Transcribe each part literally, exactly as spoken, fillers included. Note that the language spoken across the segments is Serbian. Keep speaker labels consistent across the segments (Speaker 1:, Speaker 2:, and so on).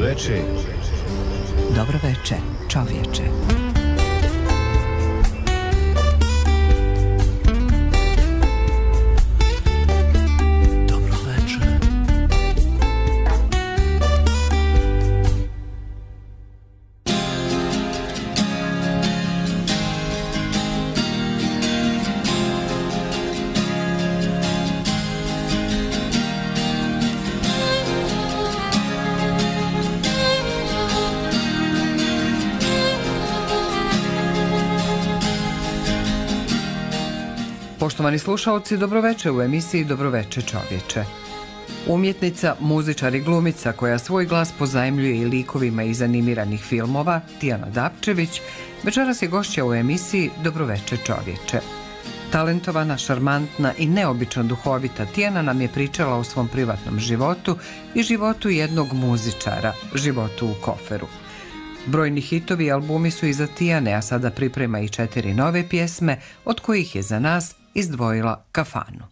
Speaker 1: veče.
Speaker 2: Dobro veče, čovječe. Poštovani slušaoci, dobroveče u emisiji Dobroveče čovječe. Umjetnica, muzičar i glumica koja svoj glas pozajmljuje i likovima iz animiranih filmova, Tijana Dapčević, večeras je gošća u emisiji Dobroveče čovječe. Talentovana, šarmantna i neobično duhovita Tijana nam je pričala o svom privatnom životu i životu jednog muzičara, životu u koferu. Brojni hitovi i albumi su iza Tijane, a sada priprema i četiri nove pjesme, od kojih je za nas izdvojila Kafanu.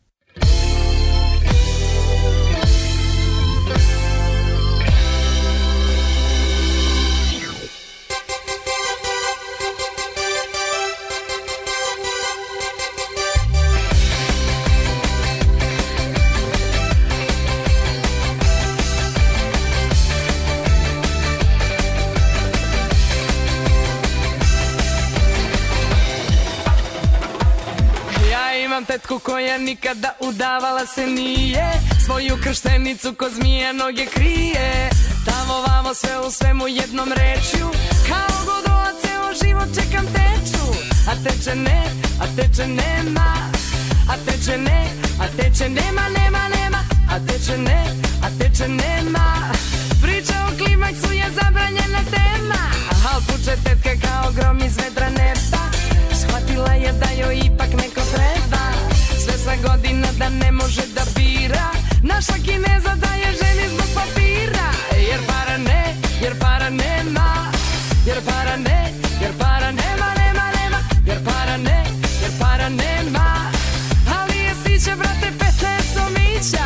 Speaker 3: Tetku koja nikada udavala se nije, svoju krštenicu ko zmija noge krije. Tamo vamo sve u svemu jednom rečju, kao godola ceo život čekam teču. A teče ne, a teče nema, a teče ne, a teče nema, nema, nema. A teče ne, a teče nema. Priča o klimaksu je zabranjena tema, al puče tetka kao grom iz vedra neba. Shvatila je da joj ipak neko treba, sve sa godina da ne može da bira. Naša Kineza daje ženi zbog papira. Jer para ne, jer para nema, jer para ne, jer para nema, nema, nema. Jer para ne, jer para nema. Ali je siće, brate, pete somića.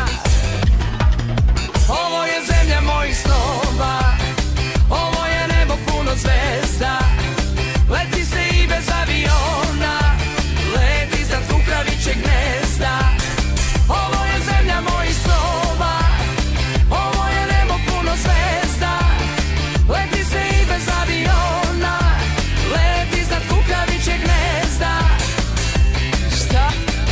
Speaker 3: Ovo je zemlja mojih snova, ovo je nebo puno zvezda. Leti se i bez aviona, leti iznad kukavičjeg gnezda. Ovo je zemlja mojih snova, ovo je nebo puno zvezda. Leti se i bez aviona, leti iznad kukavičjeg gnezda. Šta?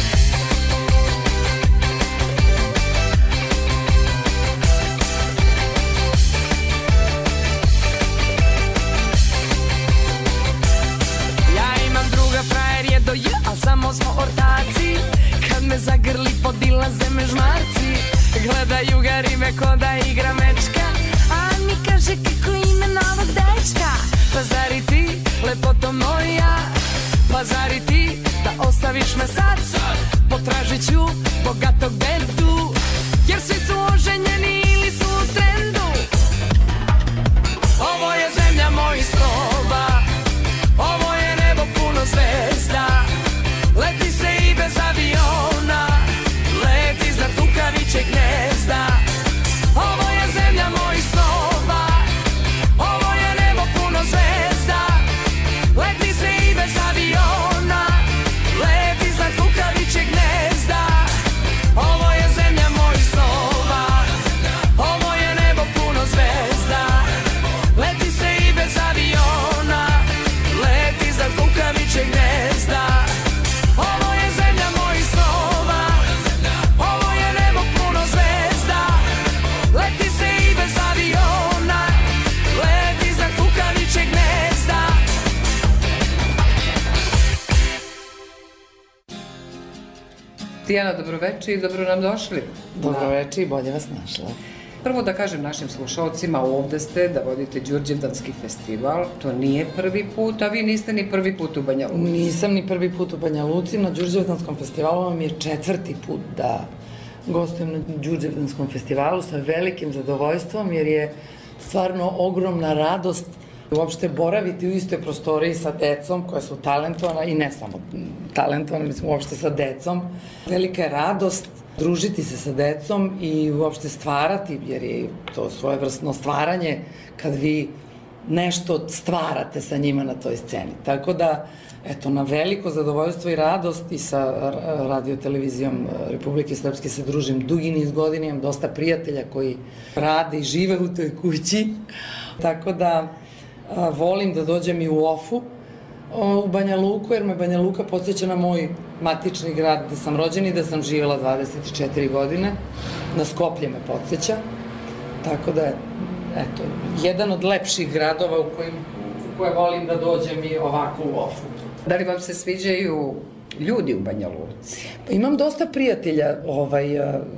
Speaker 3: Frajer je do j, a samo smo ortaci. Kad me zagrli podilaze me žmarci. Gledaju ga rime ko da igra mečka, a mi kaže kako ime novog dečka. Pa zari ti, lepoto moja, pa zari ti da ostaviš me sad? Potražit ću bogatog dedu, jer svi su oženjeni ili su u trendu. Ovo je zemlja mojih snova, ovo je nebo puno zvezda. Leti se i bez aviona, leti iznad kukavičjeg gnezda. Ovo je zemlja mojih snova, ovo je nebo puno zvezda. Leti se i bez aviona, leti iznad kukavičjeg gnezda. Ovo je zemlja mojih snova, ovo je nebo puno zvezda. Leti se i bez aviona, leti iznad kukavičjeg gnezda. Ovo je zemlja mojih snova, ovo je nebo puno zvezda. Leti se i bez aviona, leti iznad kukavičjeg gnezda.
Speaker 2: Tijana, dobroveče i dobro nam došli.
Speaker 4: Dobroveče i bolje vas našla.
Speaker 2: Prvo da kažem našim slušalcima, ovde ste da vodite Đurđevdanski festival. To nije prvi put, a vi niste ni prvi put u Banja Luci.
Speaker 4: Nisam ni prvi put u Banja Luci. Na Đurđevdanskom festivalu vam je četvrti put da gostujem na Đurđevdanskom festivalu sa velikim zadovoljstvom, jer je stvarno ogromna radost uopšte boraviti u istoj prostoriji sa decom koja su talentovana i ne samo talentovana, mislim uopšte sa decom. Velika je radost družiti se sa decom i uopšte stvarati, jer je to svojevrsno stvaranje kad vi nešto stvarate sa njima na toj sceni. Tako da, eto, na veliko zadovoljstvo i radost i sa radio-televizijom Republike Srpske se družim dugi niz godina, imam dosta prijatelja koji rade i žive u toj kući, tako da a, volim da dođem i u Ofu, u Banja Luku, jer me Banja Luka podsjeća na moj matični grad gde sam rođena i da sam živjela dvadeset četiri godine, na Skoplje me podsjeća, tako da je, eto, jedan od lepših gradova u kojim, u koje volim da dođem i ovako u Ofu.
Speaker 2: Da li vam se sviđaju ljudi u Banja Luci?
Speaker 4: Pa imam dosta prijatelja, ovaj,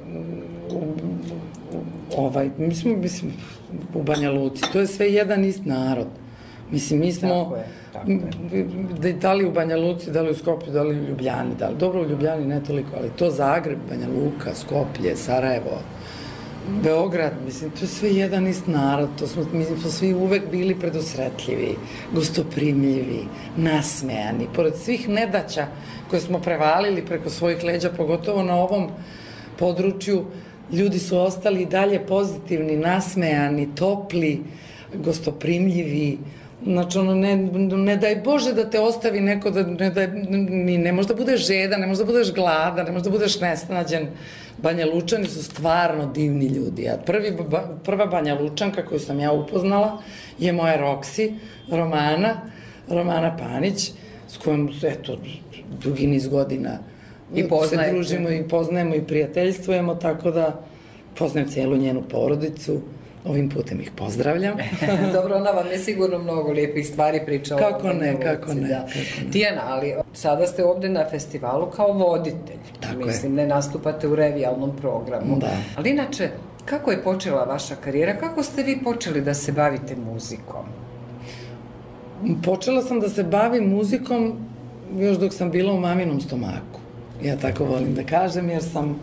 Speaker 4: ovaj, mi smo, mislim, u Banja Luci, to je sve jedan ist narod. Mislim, mi smo,
Speaker 2: tako je, tako je.
Speaker 4: Da li u Banja Luci, da li u Skoplju, da li u Ljubljani, da li, dobro u Ljubljani ne toliko, ali to Zagreb, Banja Luka, Skoplje, Sarajevo, Beograd, mislim, to je sve jedan ist narod, to smo, mislim, smo svi uvek bili predusretljivi, gostoprimljivi, nasmejani, pored svih nedaća koje smo prevalili preko svojih leđa, pogotovo na ovom području, ljudi su ostali dalje pozitivni, nasmejani, topli, gostoprimljivi, znači ono, ne, ne daj Bože da te ostavi neko, da ne, daj, ni, ne možda budeš žedan, ne možda budeš gladan, ne možda budeš nesnađen. Banja Lučani su stvarno divni ljudi. A prvi, prva Banja Lučanka koju sam ja upoznala je moja Roksi, Romana, Romana Panić, s kojom, eto, dugi niz godina
Speaker 2: I
Speaker 4: se družimo i poznajemo i prijateljstvujemo, tako da poznajem cijelu njenu porodicu. Ovim putem ih pozdravljam.
Speaker 2: Dobro, ona vam je sigurno mnogo lijepih stvari pričala.
Speaker 4: Kako ne, kako ne,
Speaker 2: da.
Speaker 4: kako ne.
Speaker 2: Tijana, ali sada ste ovde na festivalu kao voditelj.
Speaker 4: Tako
Speaker 2: Mislim,
Speaker 4: je.
Speaker 2: ne nastupate u revijalnom programu.
Speaker 4: Da.
Speaker 2: Ali inače, kako je počela vaša karijera? Kako ste vi počeli da se bavite muzikom?
Speaker 4: Počela sam da se bavim muzikom još dok sam bila u maminom stomaku. Ja tako volim da kažem, jer sam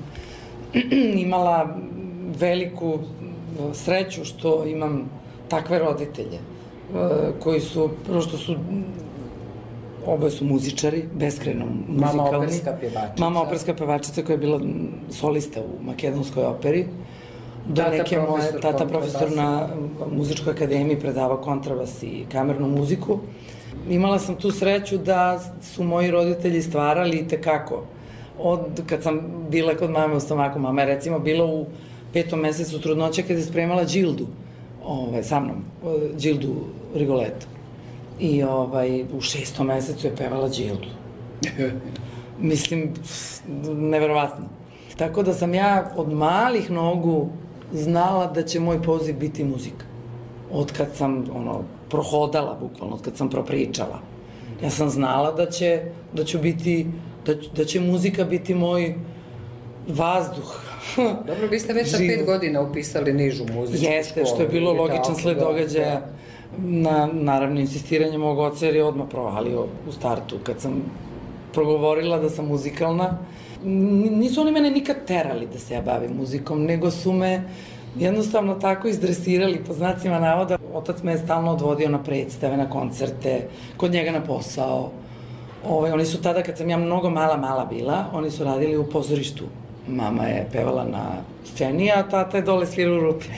Speaker 4: imala veliku sreću što imam takve roditelje koji su, prvo što su, oboje su muzičari, beskrajno muzikalni.
Speaker 2: Mama operska pjevačica.
Speaker 4: Mama operska pjevačica koja je bila solista u Makedonskoj operi. Do
Speaker 2: Tata
Speaker 4: neke moje,
Speaker 2: profesor
Speaker 4: tata profesor na muzičkoj akademiji predavao kontrabas i kamernu muziku. Imala sam tu sreću da su moji roditelji stvarali i tekako. Od kad sam bila kod mame u stomaku, mama je recimo bila u petom mesecu trudnoće kada je spremala Đildu, ovaj, sa mnom, Đildu Rigoletu. I ovaj, u šestom mesecu je pevala Đildu. Mislim, neverovatno. Tako da sam ja od malih nogu znala da će moj poziv biti muzika. Od kad sam, ono, prohodala, bukvalno, od kad sam propričala. Ja sam znala da će, da ću biti, da, da će muzika biti moj vazduh.
Speaker 2: Dobro, vi ste već sa pet godina upisali nižu muzičku školu.
Speaker 4: Jeste, što je bilo logičan sled događaja. Na, naravno, insistiranje mog oca, jer je odmah provalio u startu. Kad sam progovorila da sam muzikalna, nisu oni mene nikad terali da se ja bavim muzikom, nego su me jednostavno tako izdresirali, po znacima navoda. Otac me je stalno odvodio na predstave, na koncerte, kod njega na posao. Ove, oni su tada, kad sam ja mnogo mala, mala bila, oni su radili u pozorištu. Mama je pevala na sceni, a tata je dole svirao u rupi,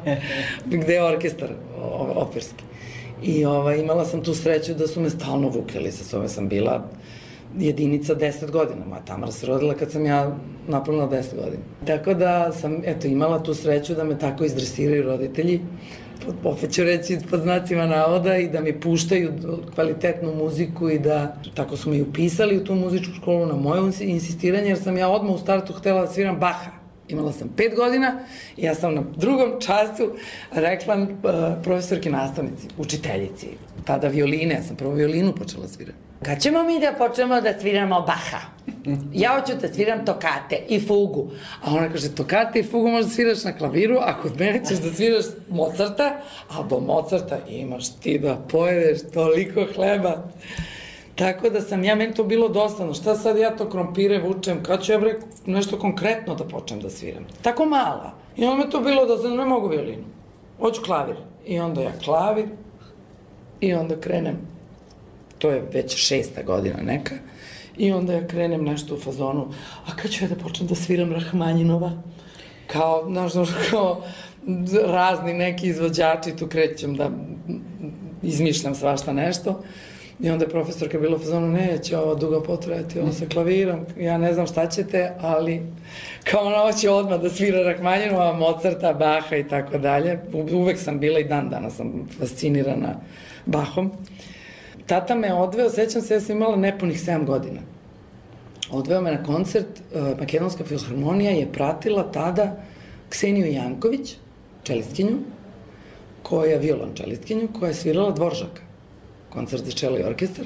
Speaker 4: gde je orkestar operski. I ova, imala sam tu sreću da su me stalno vukeli sa sobom. Sam bila jedinica deset godina. Moja Tamara se rodila kad sam ja napunila deset godina. Tako da sam, eto, imala tu sreću da me tako izdresiraju roditelji, opet ću reći pod znacima navoda, i da mi puštaju kvalitetnu muziku i da tako su mi upisali u tu muzičku školu na moje insistiranje, jer sam ja odmah u startu htela da sviram Baha. Imala sam pet godina i ja sam na drugom času rekla uh, profesorki nastavnici, učiteljici, tada violine, ja sam prvo violinu počela svirati. Kad ćemo mi da počnemo da sviramo Baha? Ja hoću da sviram tokate i fugu. A ona kaže, tokate i fugu možda sviraš na klaviru, a kod mene ćeš da sviraš Mozarta, a do Mozarta imaš ti da pojedeš toliko hleba. Tako da sam ja, meni to bilo dosadno. Šta sad ja to krompire vučem? Kad ću ja bre nešto konkretno da počnem da sviram? Tako mala. I onda me to bilo dosadno, ne mogu violinu. Hoću klavir. I onda ja klavir. I onda krenem. To je već šesta godina neka. I onda ja krenem nešto u fazonu, a kad ću ja da počnem da sviram Rahmanjinova? Kao, znaš, znaš, kao razni neki izvođači, tu krećem da izmišljam svašta nešto. I onda je profesorka bila u fazonu, neće ovo dugo potrajati, ovo sa klavirom, ja ne znam šta ćete, ali kao ona hoće odmah da svira Rahmanjinova, Mozarta, Baha i tako dalje. Uvek sam bila i dan danas sam fascinirana Bahom. Tata me odveo, sećam se, ja sam imala nepunih sedam godina. Odveo me na koncert, Makedonska filharmonija je pratila tada Kseniju Janković, čelistkinju, koja, violončelistkinju, koja je svirala Dvoržaka, koncert za čelo i orkestar.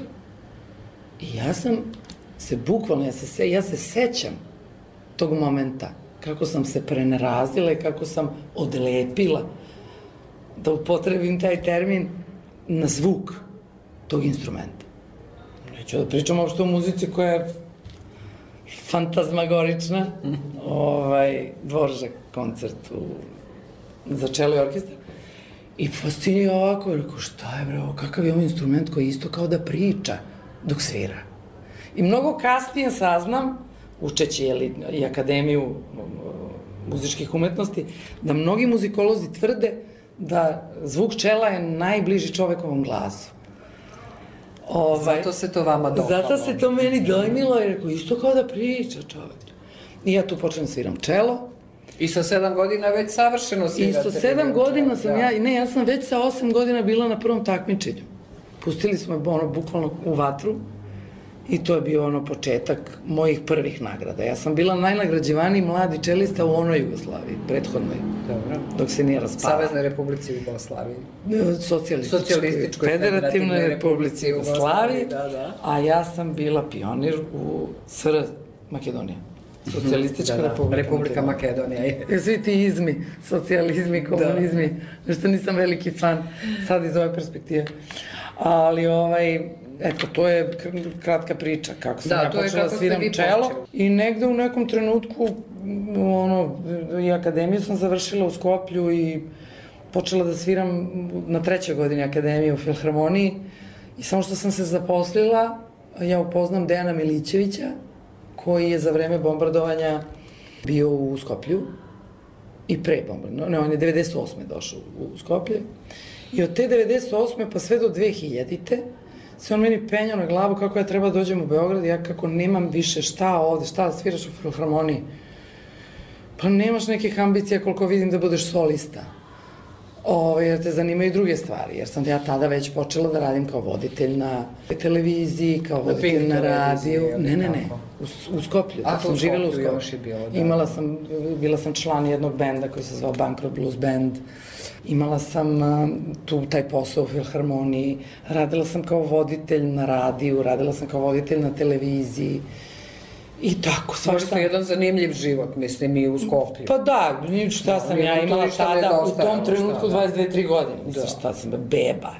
Speaker 4: I ja sam se bukvalno, ja se, ja se sećam tog momenta, kako sam se prenerazila i kako sam odlepila, da upotrebim taj termin, na zvuk tog instrumenta. Neću da pričam uopšte o muzici koja je fantazmagorična, ovaj, Dvoržak koncert u, za čelo i orkestar. I fascinio ovako, rekao, šta je bre ovo, kakav je ovo instrument koji isto kao da priča dok svira. I mnogo kasnije saznam, učeći jeli, i Akademiju muzičkih umetnosti, da mnogi muzikolozi tvrde da zvuk čela je najbliži čovekovom glasu.
Speaker 2: Ovaj, zato se to vama dopalo.
Speaker 4: Zato se to meni dojmilo i rekao, isto kao da priča čovek. I ja tu počnem sviram čelo.
Speaker 2: I sa sedam godina već savršeno svirate.
Speaker 4: I sa sedam godina sam ja, ne, ja sam već sa osam godina bila na prvom takmičenju. Pustili smo me ono, bukvalno u vatru i to je bio ono početak mojih prvih nagrada. Ja sam bila najnagrađivaniji mladi čelista u onoj Jugoslaviji, prethodnoj. Dobro. Dok se nije raspala.
Speaker 2: Saveznoj Republici Jugoslaviji.
Speaker 4: Socijalističkoj.
Speaker 2: Socijalističkoj
Speaker 4: Federativnoj Republici Jugoslaviji.
Speaker 2: Da, da.
Speaker 4: A ja sam bila pionir u S R Makedonija. Socijalistička
Speaker 2: da, da.
Speaker 4: Republika,
Speaker 2: Republika Makedonija.
Speaker 4: Makedonija. Svi ti izmi, socijalizmi, komunizmi, da. Nešto nisam veliki fan sad iz ove perspektive. Ali ovaj, eto, to je kratka priča, kako sam da, ja počela da sviram čelo. I negde u nekom trenutku, ono, i akademiju sam završila u Skoplju i počela da sviram na trećoj godini akademije u Filharmoniji. I samo što sam se zaposlila, ja upoznam Dejana Milićevića, koji je za vreme bombardovanja bio u Skoplju i pre bombardovanja, ne, on je devedeset osme došao u Skoplje i od te devedeset osme pa sve do dve hiljadite se on meni penjao na glavu kako ja treba da dođem u Beograd, ja kako nemam više šta ovde, šta da sviraš u Filharmoniji, pa nemaš nekih ambicija koliko vidim da budeš solista. O, jer te zanimaju druge stvari, jer sam ja tada već počela da radim kao voditelj na televiziji, kao voditelj na radiju. Ne, ne, ne, u, u Skoplju.
Speaker 2: A, to
Speaker 4: sam
Speaker 2: u
Speaker 4: živjela u
Speaker 2: Skoplju još je bilo, da.
Speaker 4: Imala sam, bila sam član jednog benda koji se zvao Bankrot Blues Band. Imala sam uh, tu taj posao u Filharmoniji. Radila sam kao voditelj na radiju, radila sam kao voditelj na televiziji. I tako, svašta.
Speaker 2: Možda jedan zanimljiv život, mislim, i u Skoplju.
Speaker 4: Pa da, šta sam ja imala tada, u tom trenutku dvadeset dve tri godine. Mislim, šta sam, beba.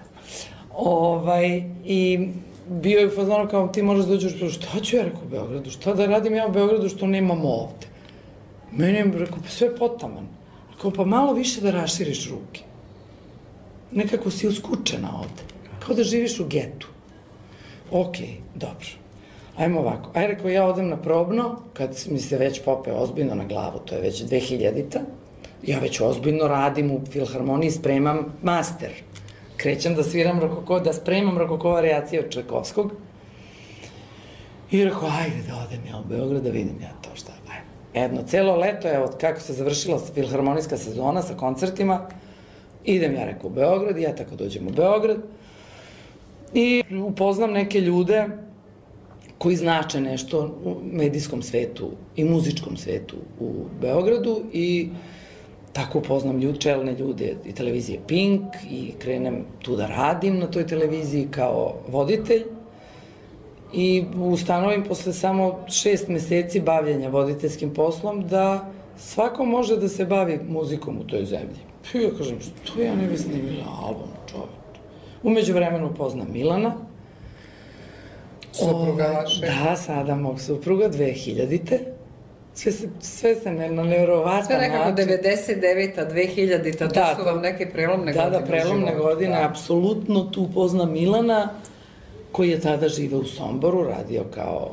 Speaker 4: Ovaj, i bio je u fazonu kao, ti možeš da uđeš, šta ću ja, rekao, u Beogradu, šta da radim ja u Beogradu što nemam ovde? Meni je, rekao, pa sve potaman. Rekao, pa malo više da raširiš ruke. Nekako si uskučena ovde, kao da živiš u getu. Okej, dobro. Ajmo ovako, aj rekao, ja odem na probno, kad mi se već pope ozbiljno na glavu, to je već dve hiljadita, ja već ozbiljno radim u Filharmoniji, spremam master. Krećem da sviram rokoko, da spremam rokoko varijacije od Čajkovskog. I rekao, ajde da odem ja u Beograd, da vidim ja to šta. Ajde. Jedno, celo leto, evo, kako se završila filharmonijska sezona sa koncertima, idem ja, rekao, u Beograd, i ja tako dođem u Beograd. I upoznam neke ljude koji znače nešto u medijskom svetu i muzičkom svetu u Beogradu i tako upoznam ljud, čelne ljude i televizije Pink i krenem tu da radim na toj televiziji kao voditelj i ustanovim posle samo šest meseci bavljenja voditeljskim poslom da svako može da se bavi muzikom u toj zemlji. I ja kažem, što ja ne bi snimila album, čoveč. Umeđu vremenu upoznam Milana,
Speaker 2: supruga vaše?
Speaker 4: Da, sada mog supruga, dve hiljadite. Sve se, sve se ne, na nevjerovatan način.
Speaker 2: Sve nekako devedeset deveta, dve hiljadita, to da, su vam neke prelomne
Speaker 4: da,
Speaker 2: godine.
Speaker 4: Da, da, prelomne godine, da. Apsolutno tu upoznam Milana, koji je tada živeo u Somboru, radio kao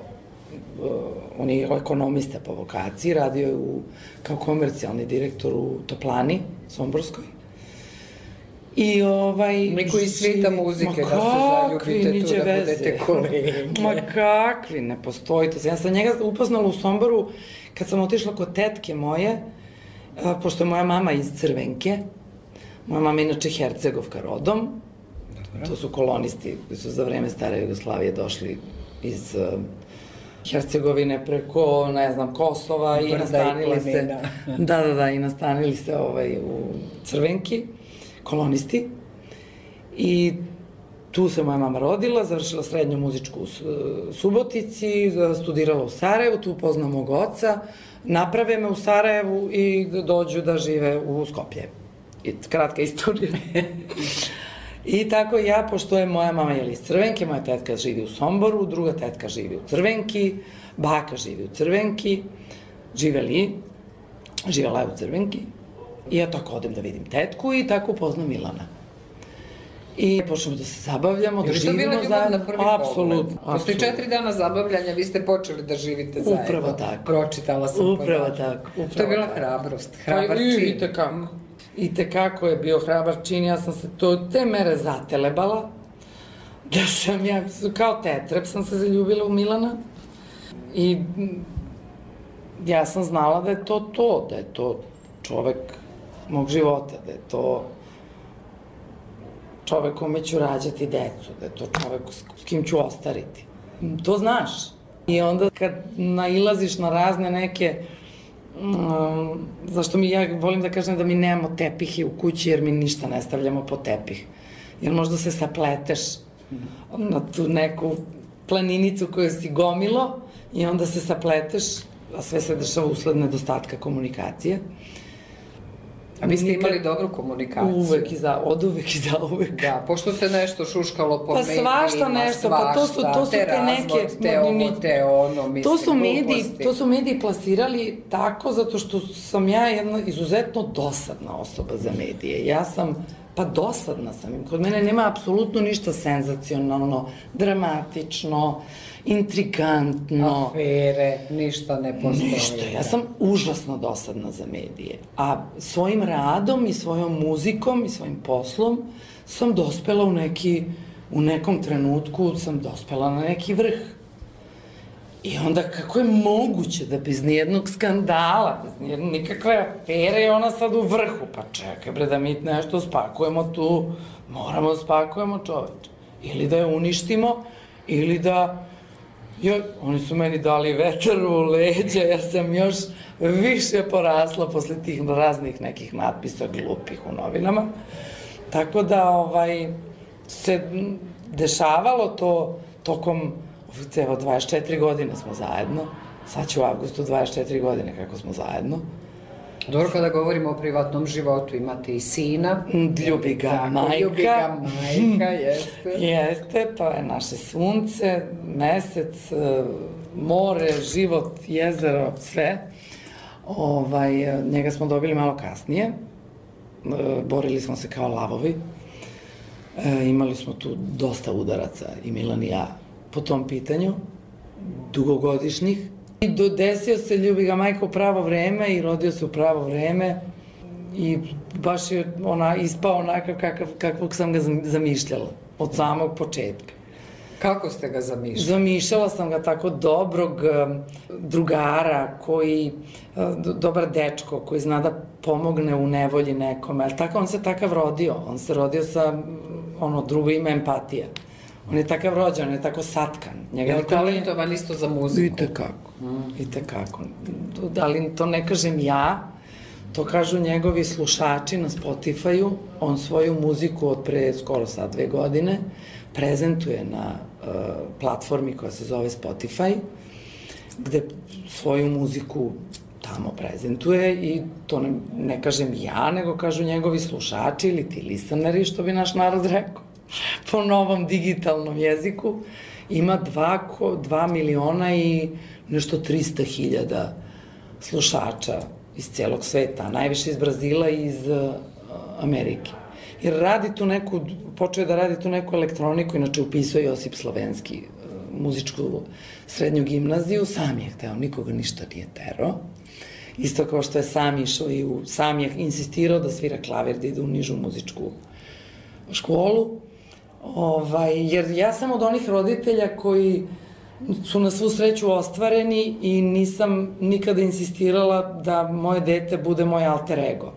Speaker 4: on je ekonomista po vokaciji, radio je u, kao komercijalni direktor u Toplani, Somborskoj. I ovaj...
Speaker 2: Niko iz svita muzike, da se zaljubite tu, da budete kolege.
Speaker 4: Ma kakvi, ne postoji to. Ja sam njega upoznala u Somboru kad sam otišla kod tetke moje, pošto je moja mama iz Crvenke. Moja mama je inače Hercegovka rodom. To su kolonisti koji su za vreme stare Jugoslavije došli iz Hercegovine preko, ne znam, Kosova i nastanili se... Da, da, da, i nastanili se u Crvenki, kolonisti. I tu se moja mama rodila, završila srednju muzičku u Subotici, studirala u Sarajevu, tu upoznam mog oca, naprave me u Sarajevu i dođu da žive u Skoplje. I kratka istorija. I tako ja, pošto je moja mama jeli iz Crvenke, moja tetka živi u Somboru, druga tetka živi u Crvenki, baka živi u Crvenki, živeli, živela je u Crvenki. I ja tako odem da vidim tetku i tako upoznam Milana. I počnemo da se zabavljamo, da živimo zajedno.
Speaker 2: Je li to bila ljubav na prvi pogled?
Speaker 4: Apsolutno.
Speaker 2: Posle četiri dana zabavljanja vi ste počeli da živite zajedno.
Speaker 4: Upravo tako.
Speaker 2: Pročitala sam podatak.
Speaker 4: Upravo tako.
Speaker 2: To je bila hrabrost, hrabar čin.
Speaker 4: I tekako. I tekako je bio hrabar čin. Ja sam se to te mere zatelebala, da sam ja, kao tetreb sam se zaljubila u Milana. I ja sam znala da je to to, da je to čovek mog života, da je to čovek kome ću rađati decu, da je to čovek s kim ću ostariti. To znaš. I onda kad nailaziš na razne neke, um, zašto mi, ja volim da kažem da mi nemamo tepihe u kući jer mi ništa ne stavljamo po tepih. Jer možda se sapleteš na tu neku planinicu koju si gomilo i onda se sapleteš, a sve se dešava usled nedostatka komunikacije.
Speaker 2: A vi ste imali dobru komunikaciju?
Speaker 4: Uvek i za, od uvek i za uvek.
Speaker 2: Da, pošto se nešto šuškalo po medijima,
Speaker 4: svašta. Pa svašta nešto, pa to su, to su te neke...
Speaker 2: Te ovo, te ono, mislim,
Speaker 4: to su mediji, to su mediji plasirali tako zato što sam ja jedna izuzetno dosadna osoba za medije. Ja sam, pa dosadna sam. Kod mene nema apsolutno ništa senzacionalno, dramatično, intrigantno.
Speaker 2: Afere, ništa ne postoji.
Speaker 4: Ništa, ja sam užasno dosadna za medije. A svojim radom i svojom muzikom i svojim poslom sam dospela u neki, u nekom trenutku sam dospela na neki vrh. I onda kako je moguće da bez nijednog skandala, bez nijednog nikakve afere je ona sad u vrhu? Pa čekaj bre da mi nešto spakujemo tu, moramo da spakujemo čoveče. Ili da je uništimo, ili da... Ja, oni su meni dali vetar u leđa, ja sam još više porasla posle tih raznih nekih natpisa glupih u novinama. Tako da, ovaj, se dešavalo to tokom, evo, dvadeset četiri godine smo zajedno. Sad će u avgustu dvadeset četiri godine kako smo zajedno.
Speaker 2: Dobro, kada govorimo o privatnom životu, imate i sina.
Speaker 4: Ljubi ga majka.
Speaker 2: Ljubi ga majka, jeste.
Speaker 4: Jeste, to je naše sunce, mesec, more, život, jezero, sve. Ovaj, njega smo dobili malo kasnije. Borili smo se kao lavovi. E, imali smo tu dosta udaraca, i Milan i ja, po tom pitanju, dugogodišnjih. I desio se ljubi ga majka u pravo vreme i rodio se u pravo vreme i baš je ona ispao onakav kakav, kakvog sam ga zamišljala od samog početka.
Speaker 2: Kako ste ga zamišljali?
Speaker 4: Zamišljala sam ga tako dobrog drugara koji, dobar dečko koji zna da pomogne u nevolji nekome, ali tako on se takav rodio, on se rodio sa, ono, drugo ime empatija. On je takav rođen, on je tako satkan.
Speaker 2: Je li talentovan isto za muziku?
Speaker 4: I tekako, i tekako. Ali to ne kažem ja, to kažu njegovi slušači na Spotify-u. On svoju muziku od pre skoro sad dve godine prezentuje na platformi koja se zove Spotify, gde svoju muziku tamo prezentuje i to ne kažem ja, nego kažu njegovi slušači ili ti listeneri, što bi naš narod rekao. Po novom digitalnom jeziku, ima dva, dva miliona i nešto trista hiljada slušača iz celog sveta, najviše iz Brazila i iz uh, Amerike. Jer radi tu neku, počeo je da radi tu neku elektroniku, inače upisao Josip Slovenski, uh, muzičku srednju gimnaziju, sam je hteo, nikoga ništa nije terao. Isto kao što je sam išao i u, sam je insistirao da svira klavir, da ide u nižu muzičku školu. Ovaj, jer ja sam od onih roditelja koji su na svu sreću ostvareni i nisam nikada insistirala da moje dete bude moj alter ego.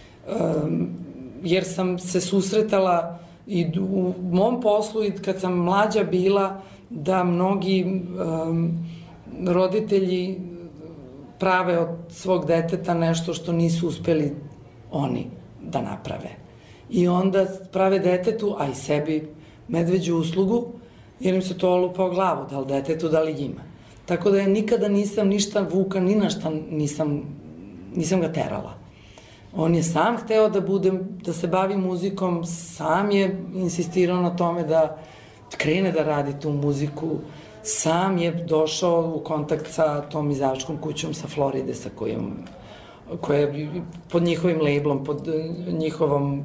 Speaker 4: Um, jer sam se susretala i u mom poslu i kad sam mlađa bila da mnogi um, roditelji prave od svog deteta nešto što nisu uspeli oni da naprave. I onda prave detetu, a i sebi, medveđu uslugu, jer im se to lupa o glavu, da li detetu, da li njima. Tako da ja nikada nisam ništa Vuka, ni na šta nisam, nisam ga terala. On je sam hteo da budem, da se bavi muzikom, sam je insistirao na tome da krene da radi tu muziku, sam je došao u kontakt sa tom izdavačkom kućom sa Floride, sa kojom, koja je pod njihovim labelom, pod njihovom,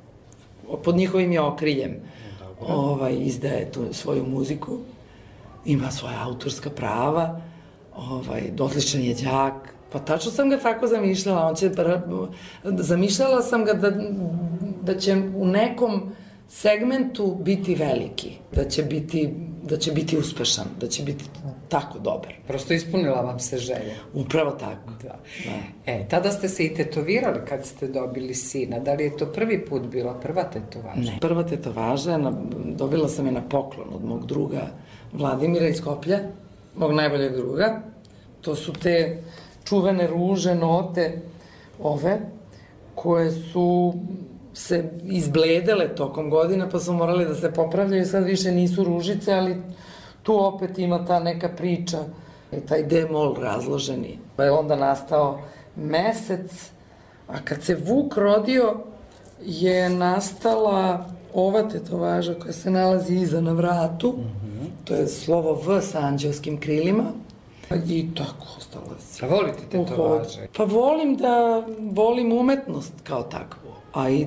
Speaker 4: pod njihovim je okriljem, ovaj, izdaje tu svoju muziku, ima svoja autorska prava, ovaj, odličan je đak, pa tačno sam ga tako zamišljala, on će, zamišljala sam ga da, da će u nekom segmentu biti veliki, da će biti, da će biti uspešan, da će biti tako dobar.
Speaker 2: Prosto ispunila vam se želja.
Speaker 4: Upravo tako.
Speaker 2: Da. Da. E, tada ste se i tetovirali kad ste dobili sina. Da li je to prvi put bila prva tetovaža?
Speaker 4: Ne, prva tetovaža, na, dobila sam je na poklon od mog druga Vladimira iz Skoplja, mog najboljeg druga. To su te čuvene ruže, note, ove, koje su se izbledele tokom godina, pa su morali da se popravljaju, sad više nisu ružice, ali tu opet ima ta neka priča, taj D-mol razloženi. Pa je onda nastao mesec, a kad se Vuk rodio, je nastala ova tetovaža koja se nalazi iza na vratu, mm-hmm. To je slovo V sa anđelskim krilima, i tako ostalo se.
Speaker 2: A volite tetovaže?
Speaker 4: Pa volim da, volim umetnost kao takvu. A i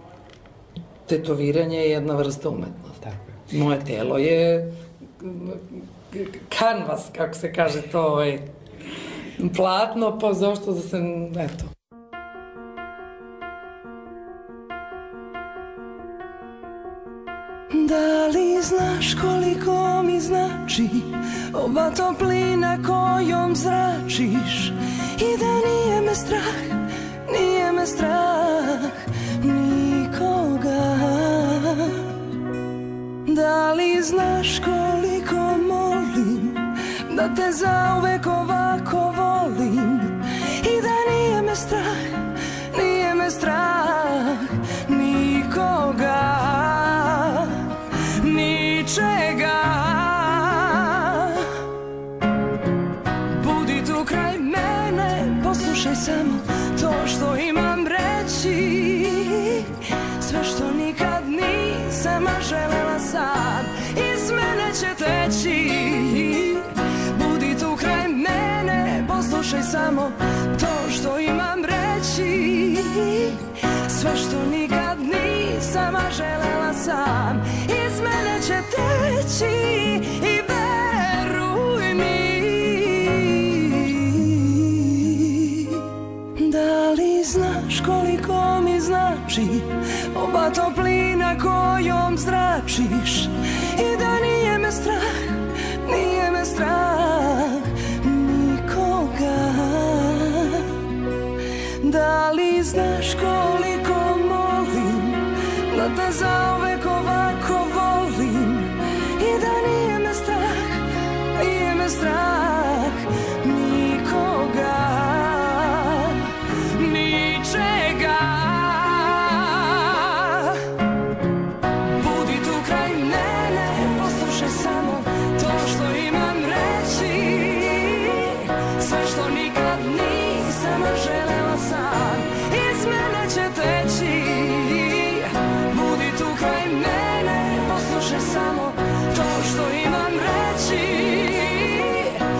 Speaker 4: tetoviranje je jedna vrsta umetnosti. Tako je. Moje telo je kanvas, kako se kaže to, ovaj, platno, pa zašto da se, eto.
Speaker 1: Da li znaš koliko mi znači ova toplina kojom zračiš i da nije me strah, nije me strah nikoga. Da li znaš koliko molim da te zauvek ovako volim i da nije me strah, nije me strah nikoga, ničega. Budi tu kraj mene, poslušaj samo to što imam reći, sve što nikad nisam želela sad iz mene će teći. Budi tu kraj mene, poslušaj samo to što imam reći, sve što nikad nisam želela sam iz mene će teći. I veruj mi, da li znaš koliko mi znači ova toplina kojom zračiš i da nije me strah, nije me strah nikoga. Da li znaš koliko molim da te zauvek ovako volim i da nije me strah, nije me strah nikoga, ničega. Budi tu kraj mene, poslušaj samo to što imam reći, sve što nikad nisam želela sam iz mene će teći. Budi tu kraj mene, poslušaj samo to što imam reći,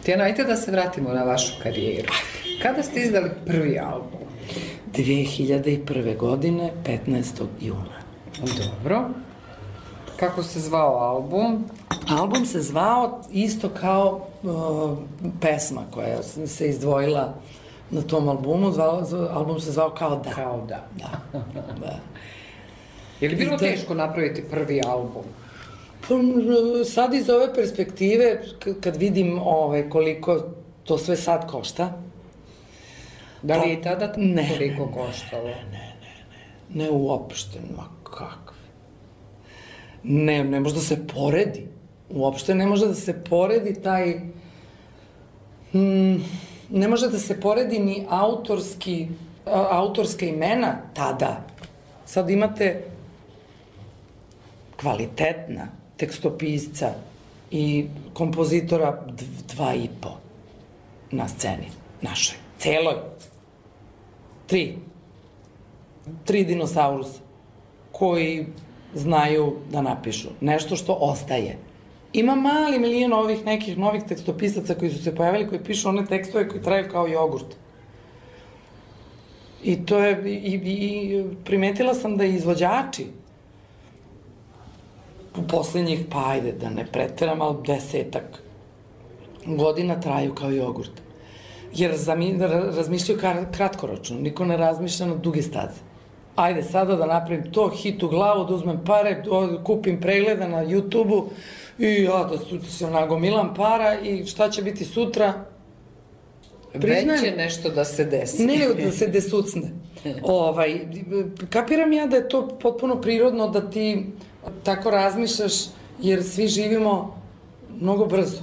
Speaker 2: Tijana, ajte da se vratimo na vašu karijeru. Kada ste izdali prvi album?
Speaker 4: dve hiljade prve. godine, petnaestog juna.
Speaker 2: Dobro. Kako se zvao album?
Speaker 4: Album se zvao isto kao uh, pesma koja se izdvojila na tom albumu. Zvao, album se zvao Kao da.
Speaker 2: Kao da.
Speaker 4: Da, da.
Speaker 2: Je li bilo
Speaker 4: I da-
Speaker 2: teško napraviti prvi album?
Speaker 4: Pa, sad iz ove perspektive, k- kad vidim ovaj, koliko to sve sad košta,
Speaker 2: Da li
Speaker 4: Pa,
Speaker 2: je i tada
Speaker 4: ne,
Speaker 2: toliko
Speaker 4: ne,
Speaker 2: koštalo?
Speaker 4: ne uopšte, ma kakve. Ne, ne može da se poredi. Uopšte ne može da se poredi taj... Hmm, ne može da se poredi ni autorski, a, autorska imena tada. Sad imate kvalitetna tekstopisca i kompozitora d- dva i po na sceni našoj, celoj. Tri. Tri dinosaurusa koji znaju da napišu nešto što ostaje. Ima mali milion ovih nekih novih tekstopisaca koji su se pojavili, koji pišu one tekstove koji traju kao jogurt. I to je, i, i, i primetila sam da i izvođači u poslednjih, pa ajde da ne preteram, ali desetak godina traju kao jogurt. Jer zami, ra- razmišljaju kar, kratkoročno, niko ne razmišlja na duge staze. Ajde sada da napravim to, hit u glavu, da uzmem pare, da kupim pregleda na YouTube-u i ja da su, se nagomilam para i šta će biti sutra? Priznajem-
Speaker 2: Već je nešto da se desi.
Speaker 4: Ne, nego da se desucne. Ovaj, kapiram ja da je to potpuno prirodno da ti tako razmišljaš, jer svi živimo mnogo brzo.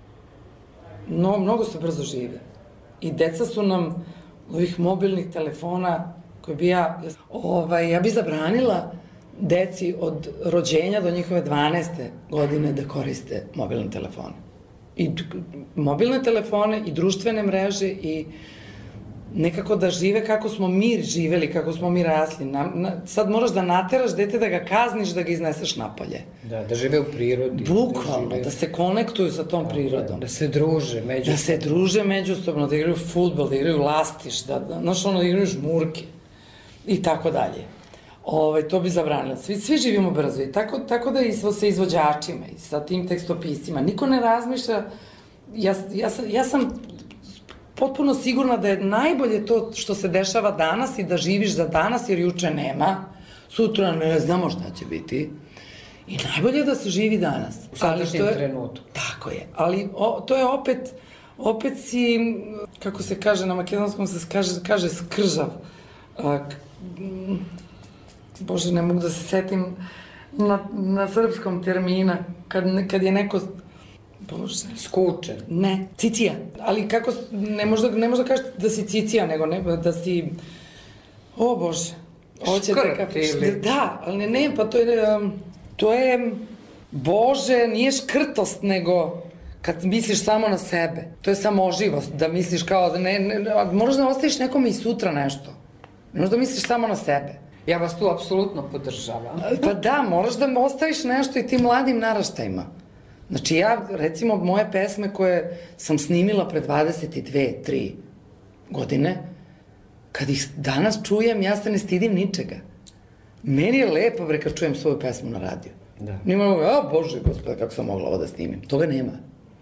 Speaker 4: No, mnogo se brzo žive. I deca su nam ovih mobilnih telefona koje bi ja... Ovaj, ja bi zabranila deci od rođenja do njihove dvanaeste godine da koriste mobilne telefone. I d- mobilne telefone i društvene mreže i nekako da žive kako smo mi živeli, kako smo mi rasli. Na, na, sad moraš da nateraš dete da ga kazniš, da ga izneseš napolje.
Speaker 2: Da, da žive u prirodi.
Speaker 4: Bukvalno,
Speaker 2: žive-
Speaker 4: da se konektuju sa tom prirodom.
Speaker 2: Da se druže među...
Speaker 4: Da se druže međusobno, da igraju fudbal, da igraju lastiš, da, da, znaš ono, da igraju žmurke i tako dalje. Ove, to bi zabranila. Svi, svi živimo brzo i tako, tako da i sa sa izvođačima i sa tim tekstopiscima. Niko ne razmišlja, ja, ja, sam, ja sam potpuno sigurna da je najbolje to što se dešava danas i da živiš za danas, jer juče nema, sutra ne znamo šta će biti. I najbolje je da se živi danas.
Speaker 2: U sadašnjem
Speaker 4: što je-
Speaker 2: trenutku.
Speaker 4: Tako je, ali o, to je opet, opet si, kako se kaže, na makedonskom se kaže, kaže skržav. A, k- m, Bože, ne mogu da se setim na, na srpskom termina, kad, ne- kad je neko, Bože,
Speaker 2: Skučen.
Speaker 4: ne, cicija. Ali kako, s- ne možda, ne možda kažeš da si cicija, nego ne, da si, o Bože, hoćete
Speaker 2: Škrt
Speaker 4: kako,
Speaker 2: ili-
Speaker 4: da, ali ne, ne, pa to je, um, to je, Bože, nije škrtost, nego kad misliš samo na sebe. To je samoživost, da misliš kao, da ne, ne, moraš da ostaviš nekome i sutra nešto. Ne možeš da misliš samo na sebe.
Speaker 2: Ja vas tu apsolutno podržavam.
Speaker 4: Pa da, moraš da ostaviš nešto i tim mladim naraštajima. Znači ja, recimo, moje pesme koje sam snimila pre dvadeset dve, tri godine, kad ih danas čujem, ja se ne stidim ničega. Meni je lepo, bre, kad čujem svoju pesmu na radiju.
Speaker 2: Da.
Speaker 4: Nima, a Bože, gospode, kako sam mogla ovo da snimim. Toga nema.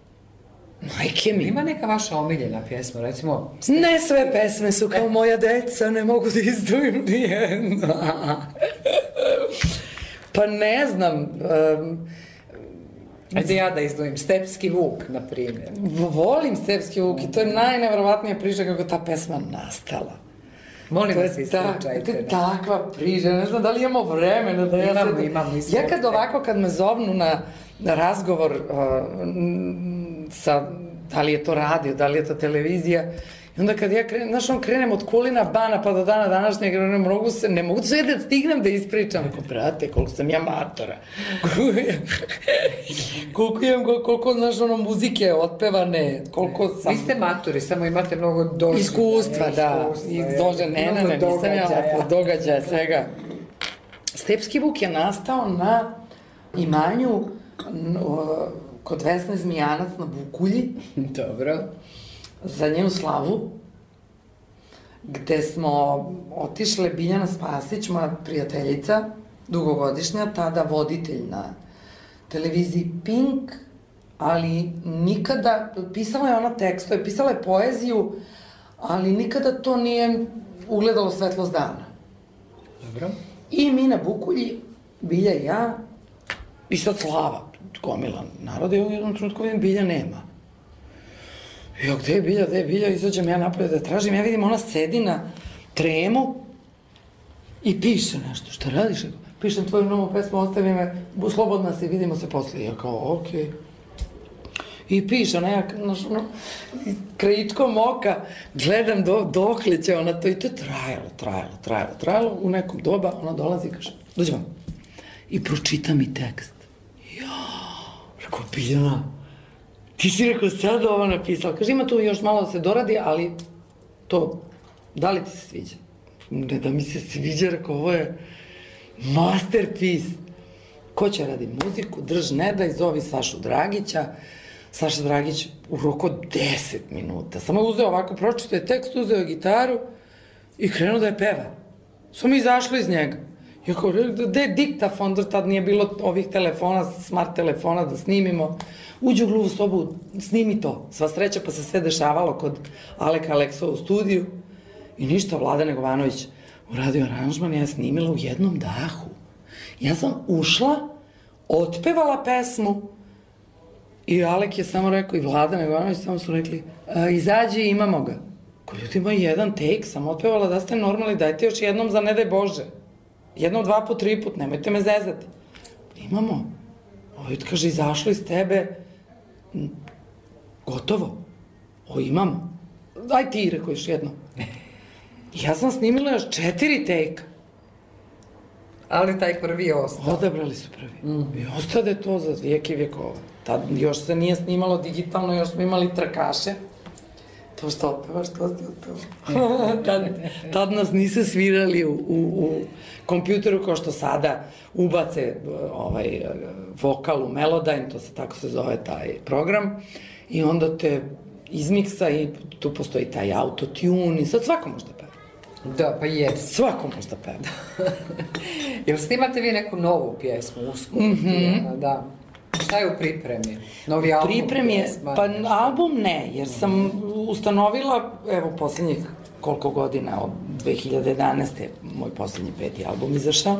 Speaker 4: Majke mi.
Speaker 2: Ima neka vaša omiljena pjesma, recimo...
Speaker 4: Ne sve pesme su kao moja deca, ne mogu da izdvojim nijedna. Pa ne znam, um,
Speaker 2: Ajde ja da izdvojim Stepski Vuk, na primjer.
Speaker 4: volim Stepski Vuk i to je najneverovatnija priča kako ta pesma nastala.
Speaker 2: Molim
Speaker 4: To je
Speaker 2: vas,
Speaker 4: ta-
Speaker 2: ispričajte.
Speaker 4: to je takva priča, ne znam da li imamo vremena da ja
Speaker 2: Imamo,
Speaker 4: sad-
Speaker 2: imamo, izvolite.
Speaker 4: Ja kad ovako, kad me zovnu na, na razgovor uh, m, sa, da li je to radio, da li je to televizija, i onda kad ja krenem, znaš, on krenem od Kulina Bana pa do dana današnjeg, ne mogu se, ne mogu sve da stignem da ispričam. Ako, brate, koliko sam ja matora. koliko imam, koliko, znaš, ono, muzike otpevane, koliko sam...
Speaker 2: Vi ste maturi, samo imate mnogo doživljaja.
Speaker 4: Iskustva, da. I dođe, ne, ne, ne, nisam ja od događaja, svega. Stepski Vuk je nastao na imanju n- o, kod Vesne Zmijanac na Bukulji.
Speaker 2: Dobro.
Speaker 4: Za njenu slavu, gde smo otišle Biljana Spasić, moja prijateljica, dugogodišnja, tada voditelj na televiziji Pink, ali nikada, pisala je ona tekstove, pisala je poeziju, ali nikada to nije ugledalo svetlost dana.
Speaker 2: Dobro.
Speaker 4: I mi na Bukulji, Bilja i ja, i sad slava, gomila naroda, i u jednom trenutku vidim Bilja nema. I ja, gde je Bilja, gde je Bilja, izađem ja napolje da tražim, ja vidim ona sedi na tremu i piše nešto, šta radiš? Pišem tvoju novu pesmu, ostavi me, slobodna si, vidimo se posle. Ja kao, okej. Okay. I piše, ona ja, znaš, ono, krajičkom oka, gledam do, dokle će ona to, i to je trajalo, trajalo, trajalo, trajalo, u nekom doba ona dolazi i kaže, dođi vam, i pročita mi tekst. Ja, rekao, Biljana, ti si rekao sad ovo napisala, kaže, ima tu još malo da se doradi, ali to, da li ti se sviđa? Ne da mi se sviđa, rekao, ovo je masterpiece. Ko će radi muziku, drž, ne daj, zovi Sašu Dragića. Saša Dragić u roku od deset minuta. Samo je uzeo ovako, pročito je tekst, uzeo je gitaru i krenuo da je peva. Samo izašlo iz njega. Ja kao, gde je diktafon, tad nije bilo ovih telefona, smart telefona da snimimo. Uđe u gluvu sobu, snimi to. Sva sreća, pa se sve dešavalo kod Aleka Aleksova u studiju. I ništa, Vlada Negovanović uradio aranžman, ja je snimila u jednom dahu. Ja sam ušla, otpevala pesmu i Alek je samo rekao, i Vlada Negovanović samo su rekli, izađi, imamo ga. Ko ljudi, ima jedan take, sam otpevala, da ste normalni, dajte još jednom za ne daj Bože. Jednom, dva put, tri put, nemojte me zezati. Imamo. Ovo kaže, izašlo iz tebe, gotovo. Ovo imamo. Daj ti, rekao još jedno. Ja sam snimila još četiri take.
Speaker 2: Ali taj prvi je ostao.
Speaker 4: Odabrali su prvi. Mm. I ostade to za vijek i vjekova. Tad još se nije snimalo digitalno, još smo imali trkaše. To što otpevaš, to ste otpevali. tad, tad nas nise svirali u, u, u kompjuteru kao što sada ubace ovaj, vokal u Melodyne, to se tako se zove taj program, i onda te izmiksa i tu postoji taj autotune i sad svako može da peva.
Speaker 2: Da, pa je.
Speaker 4: Svako može da peva.
Speaker 2: Jel snimate vi neku novu pjesmu, uskoro? Mm-hmm. Da. Šta je u pripremi? Novi album?
Speaker 4: Pripremi je, pa album ne, jer sam ustanovila, evo, poslednjih koliko godina, od dve hiljade jedanaeste. moj poslednji peti album izašao.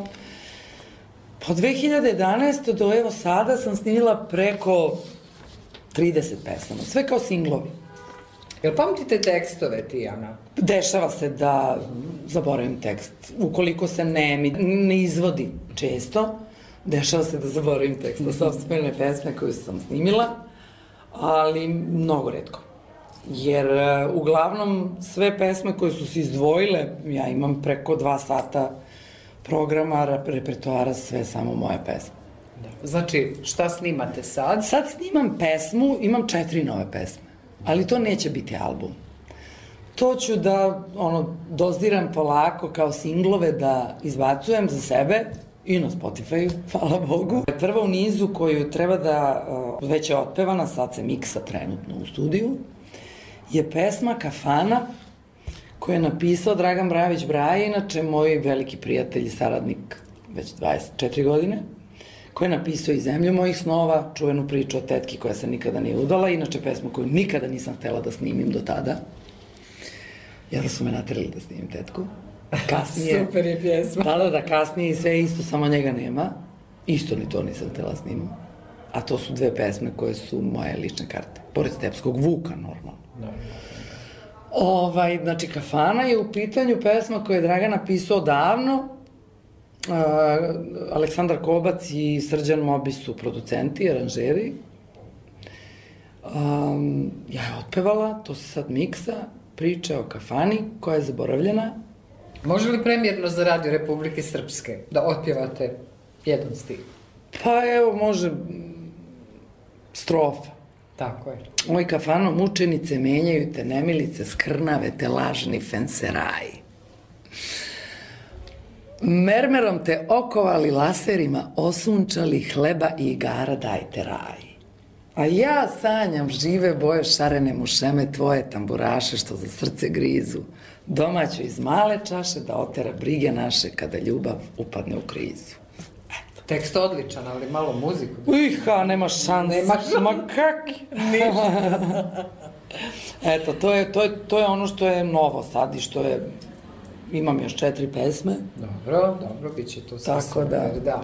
Speaker 4: Po dve hiljade jedanaeste. do evo sada sam snimila preko trideset pesama, sve kao singlovi.
Speaker 2: Jel pamtite tekstove ti, Ana?
Speaker 4: Dešava se da zaboravim tekst. Ukoliko se ne, ne izvodi često, dešava se da zaboravim tekst na sopstvene pesme koju sam snimila, ali mnogo retko. Jer uglavnom sve pesme koje su se izdvojile, ja imam preko dva sata programa, repertoara, sve samo moje pesme.
Speaker 2: Znači, šta snimate sad?
Speaker 4: Sad snimam pesmu, imam četiri nove pesme, ali to neće biti album. To ću da, ono, doziram polako kao singlove da izbacujem za sebe i na Spotify, hvala Bogu. Prva u nizu koju treba da, već je otpevana, sad se miksa trenutno u studiju, je pesma Kafana, koju je napisao Dragan Brajović Braja, inače moj veliki prijatelj i saradnik već dvadeset četiri godine, koji je napisao i Zemlju mojih snova, čuvenu priču o tetki koja se nikada nije udala, inače pesmu koju nikada nisam htela da snimim do tada. Jedno su me naterali da snimim tetku. Kasnije.
Speaker 2: Super je pjesma.
Speaker 4: Da, da, da, kasnije i sve isto, samo njega nema. Isto ni to nisam htela snimam. A to su dve pesme koje su moje lične karte. Pored Stepskog Vuka, normalno. Da. Ovaj, znači, Kafana je u pitanju pesma koju je Dragan napisao davno. Uh, Aleksandar Kobac i Srđan Mobi su producenti, aranžeri. Um, ja je otpevala, to se sad miksa, priča o Kafani koja je zaboravljena.
Speaker 2: Može li premjerno za Radio Republike Srpske da otpjevate jedan stil?
Speaker 4: Pa evo, može strofa.
Speaker 2: Tako je.
Speaker 4: Oj, Kafano, mučenice, menjaju te nemilice, skrnave te lažni fenseraji. Mermerom te okovali laserima, osunčali hleba i igara dajte raj. A ja sanjam žive boje šarene mušeme tvoje tamburaše što za srce grizu. Domaću iz male čaše da otera brige naše kada ljubav upadne u krizu.
Speaker 2: Tekst odličan, ali malo muziku.
Speaker 4: Iha, nema šanse.
Speaker 2: Nema šanse.
Speaker 4: Ma kak? Eto, to je, to, je, to je ono što je novo sad i što je... Imam još četiri pesme.
Speaker 2: Dobro, dobro, bit će to sve
Speaker 4: tako
Speaker 2: super,
Speaker 4: da.
Speaker 2: da.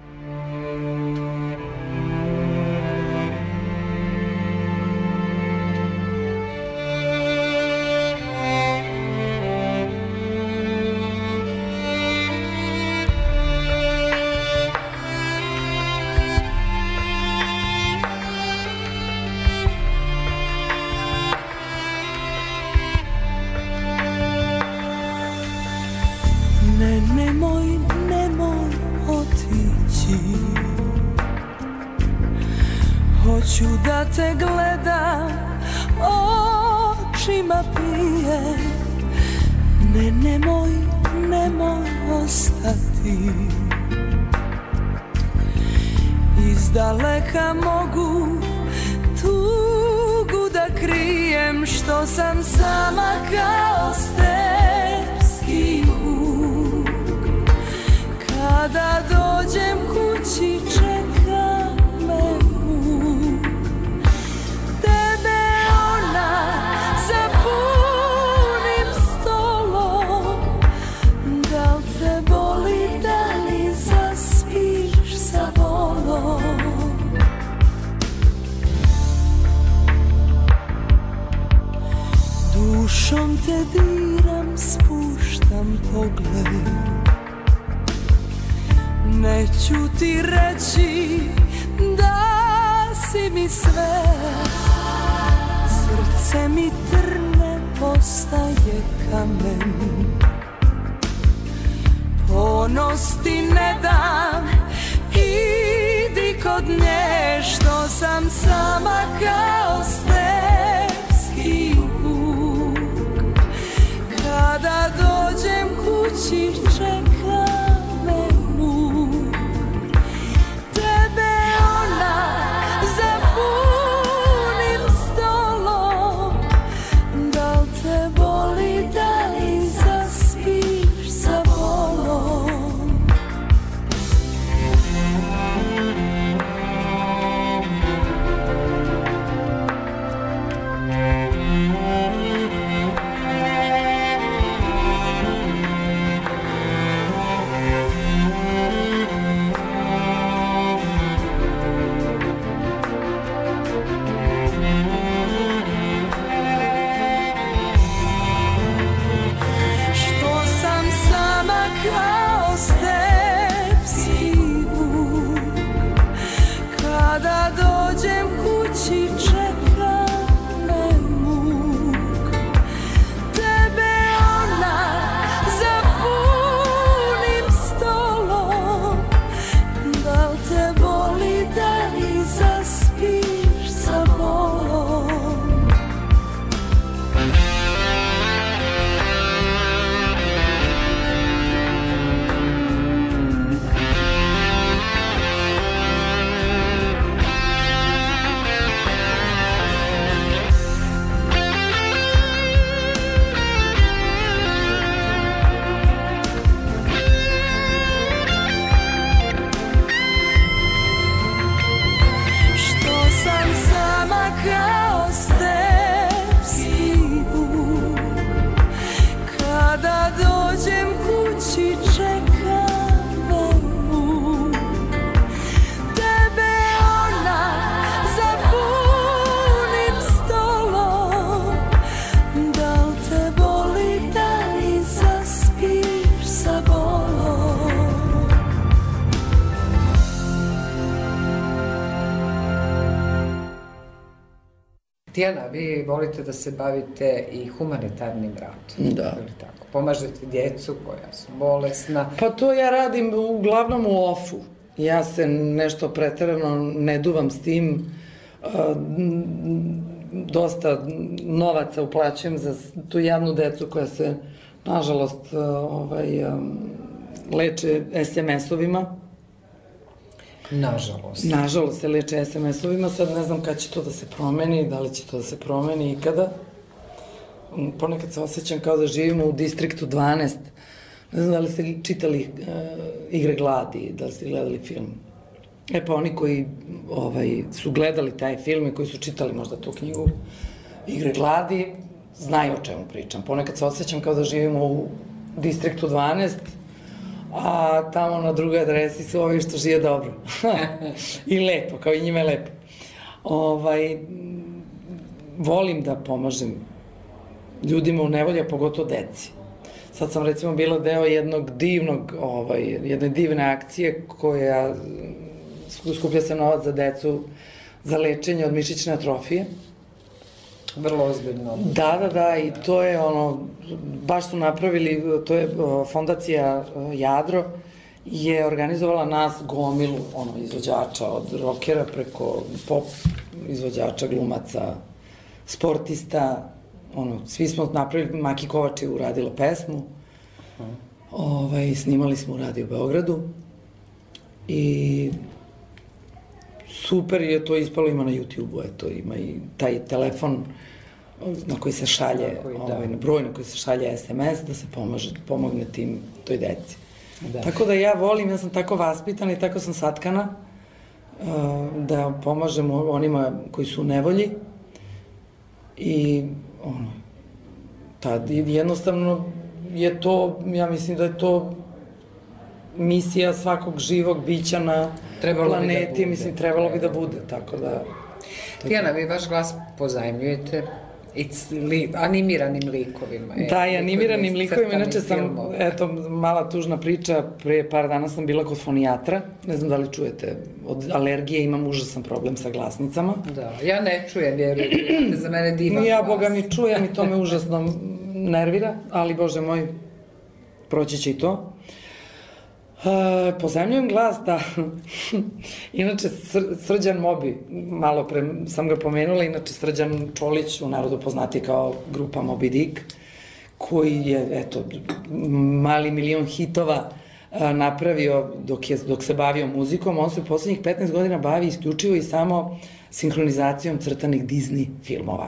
Speaker 1: Hoću da te gledam očima pije. Ne, nemoj, nemoj ostati. Izdaleka mogu tugu da krijem što sam sama kao stepski vuk. Kada dođem kući čeka me vuk. Tebe ona za punim stolom. Da li te boli, da li zaspiš sa volom? Dušom te diram, spuštam pogled. Neću ti reći da si mi sve. Srce mi trne, postaje kamen. Ponos ti ne dam, idi kod nje, što sam sama kao stepski vuk. Kada dođem kući čeka me muk. Tebe ona za punim stolom. Da li te boli, da li zaspiš sa volom? Što sam sama kao stepski vuk. Kada dođem kući čeka me muk. Tebe ona za punim stolom. Da li te boli, da li zaspiš sa volom? Što sam sama kao stepski vuk. Kada dođem kući čeka me muk. Tebe ona za punim stolom. Da li te boli, da li zaspiš sa volom?
Speaker 2: Tijana, vi volite da se bavite i humanitarnim radom.
Speaker 4: Da.
Speaker 2: Ili tako? Pomažete djecu koja su bolesna.
Speaker 4: Pa to ja radim uglavnom u ofu. Ja se nešto preterano ne duvam s tim. A, m, dosta novaca uplaćujem za tu jadnu decu koja se, nažalost, ovaj, um, leče es em es-ovima.
Speaker 2: Nažalost.
Speaker 4: Nažalost, se leče es em es-ovima, sad ne znam kada će to da se promeni, da li će to da se promeni ikada. Ponekad se osjećam kao da živimo u Distriktu dvanaest. Ne znam da li ste čitali uh, Igre gladi, da li ste gledali film. E pa oni koji ovaj, su gledali taj film i koji su čitali možda tu knjigu Igre gladi, znaju o čemu pričam. Ponekad se osjećam kao da živimo u Distriktu dvanaest, a tamo na drugoj adresi su ovi što žive dobro. I lepo, kao i njima je lepo. Ovaj, volim da pomažem ljudima u nevolji, a pogotovo deci. Sad sam recimo bila deo jednog divnog, ovaj, jedne divne akcije koja skuplja se novac za decu za lečenje od mišićne atrofije.
Speaker 2: Vrlo ozbiljno.
Speaker 4: Da, da, da, i to je ono, baš su napravili, to je fondacija Jadro, je organizovala nas gomilu, ono, izvođača, od rokera preko pop izvođača, glumaca, sportista, ono, svi smo napravili, Maki Kovač je uradila pesmu, ovaj, snimali smo u Radio Beogradu i super je to ispalo, ima na YouTube-u, eto, ima i taj telefon na koji se šalje, ovaj, na broj na koji se šalje es em es, da se pomaže, pomogne tim, toj deci. Da. Tako da ja volim, ja sam tako vaspitana i tako sam satkana uh, da pomažem onima koji su u nevolji i ono, tad jednostavno je to, ja mislim da je to misija svakog živog bića na trebalo planeti, da mislim, trebalo bi da bude, tako da...
Speaker 2: Tijana, vi vaš glas pozajmljujete i li, animiranim likovima. Je,
Speaker 4: da, i animiranim likovima, inače sam, filmove. Eto, mala tužna priča, pre par dana sam bila kod fonijatra, ne znam da li čujete, od alergije imam užasan problem sa glasnicama.
Speaker 2: Da, ja ne čujem, vjerujete, za mene divan
Speaker 4: ja,
Speaker 2: glas.
Speaker 4: Boga mi čujem i to me užasno nervira, ali, Bože moj, proći će i to. Uh, pozajmljujem glas, da. Inače, Sr Srđan Mobi, malo pre sam ga pomenula, inače Srđan Čolić, u narodu poznati kao grupa Moby Dick, koji je, eto, mali milion hitova uh, napravio dok, je, dok se bavio muzikom. On se u poslednjih petnaest godina bavi isključivo i samo sinhronizacijom crtanih Disney filmova.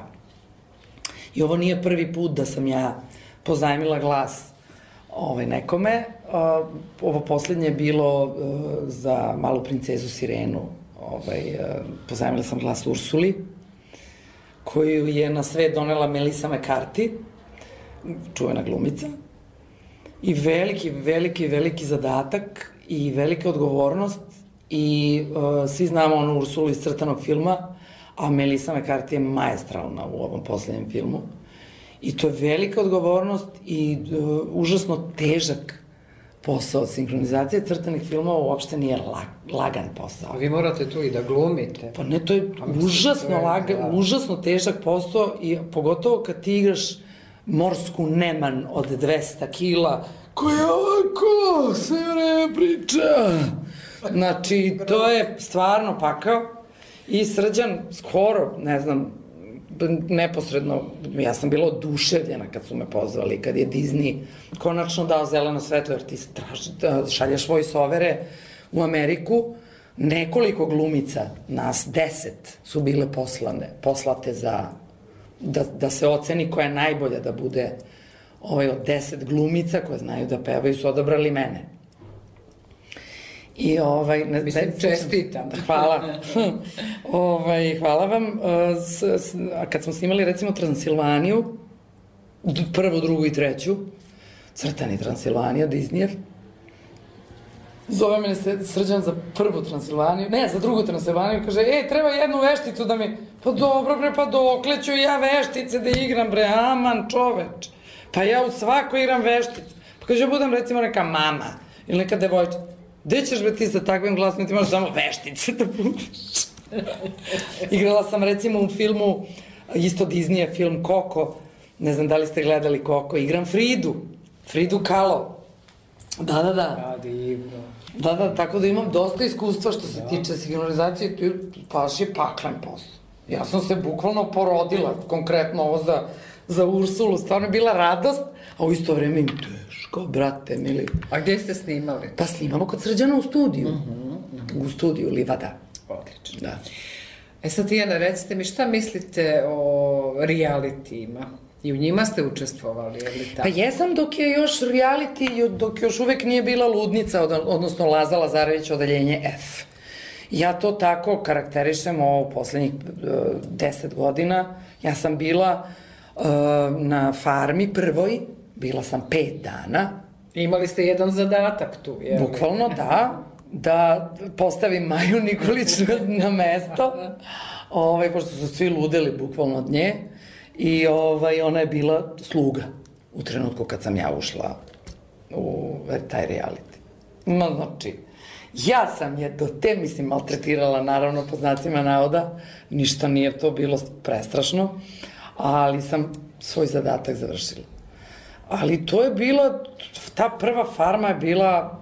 Speaker 4: I ovo nije prvi put da sam ja pozajmila glas ovaj, nekome. Uh, ovo poslednje je bilo uh, za Malu princezu Sirenu. Ovaj, uh, pozajmila sam glas Ursuli, koju je na svet donela Melissa McCarthy, čuvena glumica. I veliki, veliki, veliki zadatak i velika odgovornost. I uh, svi znamo onu Ursulu iz crtanog filma, a Melissa McCarthy je maestralna u ovom poslednjem filmu. I to je velika odgovornost i uh, užasno težak posao. Sinhronizacija crtanih filmova uopšte nije lag, lagan posao.
Speaker 2: A vi morate tu i da glumite.
Speaker 4: Pa ne, to je užasno, lagan, da. užasno težak posao i pogotovo kad ti igraš morsku neman od dvesta kila koja ovako sve vreme priča. Znači, to je stvarno pakao. I Srđan skoro, ne znam, neposredno, ja sam bila oduševljena kad su me pozvali, kad je Disney konačno dao zeleno svetlo, jer ti straži, šalješ voice-overe u Ameriku, nekoliko glumica, nas deset, su bile poslane, poslate za, da, da se oceni koja je najbolja, da bude ovaj, od deset glumica koje znaju da pevaju, su odabrali mene. I ovaj... Ne,
Speaker 2: Mislim, ne, čestitam.
Speaker 4: Hvala. ovaj, hvala vam. S, s, a kad smo snimali, recimo, Transilvaniju, prvu, drugu i treću, crtani Transilvanija, Disneyev, zove mene se Srđan za prvu Transilvaniju, ne, za drugu Transilvaniju, kaže, ej, treba jednu vešticu da mi... Pa dobro, bre, pa dokle ću ja veštice da igram, bre, aman, čoveč. Pa ja u svako igram vešticu. Pa kaže, ja budem, recimo, neka mama ili neka devojčica. Gde ćeš bre ti sa takvim glasom, ti možeš samo veštice da budeš. Igrala sam recimo u filmu, isto Disney film Coco, ne znam da li ste gledali Coco, igram Fridu, Fridu Kahlo. Da, da, da.
Speaker 2: Da, divno.
Speaker 4: Da, da, tako da imam dosta iskustva što se tiče sinhronizacije, tu baš je paklen posao. Ja sam se bukvalno porodila, konkretno ovo za, za Ursulu, stvarno je bila radost, a u isto vreme im teško, brate, mili.
Speaker 2: A gde ste snimali?
Speaker 4: Pa snimamo kod Srđana u studiju. Uh -huh, uh -huh. u studiju Livada.
Speaker 2: Odlično.
Speaker 4: Da.
Speaker 2: E sad, Tijana, recite mi šta mislite o realitijima? I u njima ste učestvovali, je li tako?
Speaker 4: Pa jesam dok je još reality, dok još uvek nije bila Ludnica, odnosno Laza Lazarević odeljenje F. Ja to tako karakterišem u poslednjih deset godina. Ja sam bila uh, na farmi prvoj, bila sam pet dana.
Speaker 2: Imali ste jedan zadatak tu, je li?
Speaker 4: Bukvalno, da. Da postavim Maju Nikolić na mesto, ovaj, pošto su svi ludeli bukvalno od nje. I ovaj, ona je bila sluga u trenutku kad sam ja ušla u taj reality. No, znači, ja sam je do te, mislim, maltretirala, naravno, po znacima navoda. Ništa nije to bilo prestrašno, ali sam svoj zadatak završila. Ali to je bila, ta prva farma je bila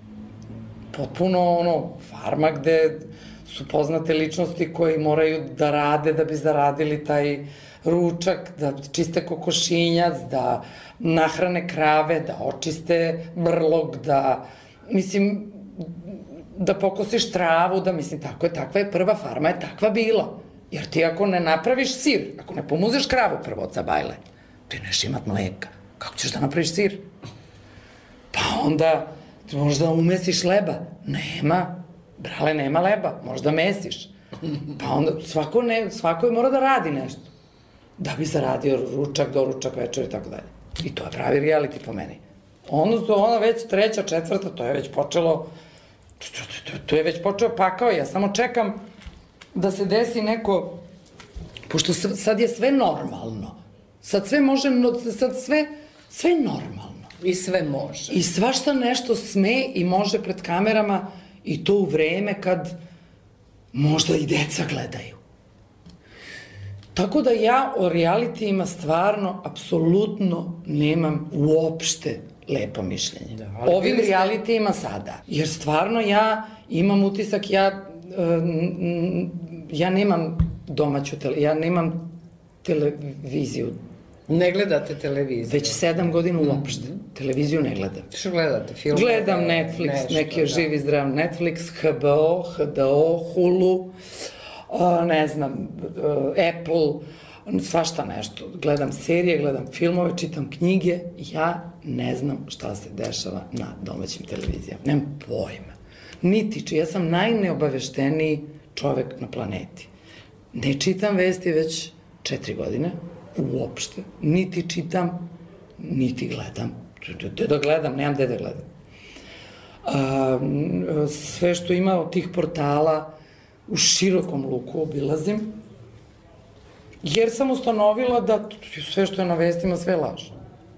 Speaker 4: potpuno, ono, farma gde su poznate ličnosti koji moraju da rade da bi zaradili taj ručak, da čiste kokošinjac, da nahrane krave, da očiste brlog, da, mislim, da pokosiš travu, da, mislim, tako je, takva je prva farma, je takva bila. Jer ti ako ne napraviš sir, ako ne pomuzeš kravu prvo od zabajle, ti neš imat mleka. Kako ćeš da napraviš sir? Pa onda možda umesiš leba. Nema, brale, nema leba, možda mesiš. Pa onda svako, ne, svako je mora da radi nešto. Da bi zaradio ručak, doručak, večer i tako dalje. I to je pravi reality po meni. Ono, ono već treća, četvrta, to je već počelo, to, to, to, to je već počeo pakao. Ja samo čekam da se desi neko, pošto sad je sve normalno. Sad sve može, sad sve, sve normalno.
Speaker 2: I sve može.
Speaker 4: I svašta nešto sme i može pred kamerama i to u vreme kad možda i deca gledaju. Tako da ja o realitijima stvarno, apsolutno nemam uopšte lepo mišljenje. Da, ovim ste... realitijima sada. Jer stvarno ja imam utisak, ja, ja nemam domaću, tele, ja nemam televiziju.
Speaker 2: Ne gledate televiziju?
Speaker 4: Već sedam godina uopšte. Mm -hmm. Televiziju ne gledam.
Speaker 2: Što gledate? Film?
Speaker 4: Gledam Netflix, nešto, neki da. Živi zdrav Netflix, H B O, H D O, Hulu, uh, ne znam, uh, Apple, svašta nešto. Gledam serije, gledam filmove, čitam knjige. Ja ne znam šta se dešava na domaćim televizijama. Nemam pojma. Niti, či ja sam najneobavešteniji čovek na planeti. Ne čitam vesti već četiri godine. Uopšte. Niti čitam, niti gledam. Gde da gledam, nemam gde da gledam. A, sve što ima od tih portala u širokom luku obilazim, jer sam ustanovila da sve što je na vestima sve laže.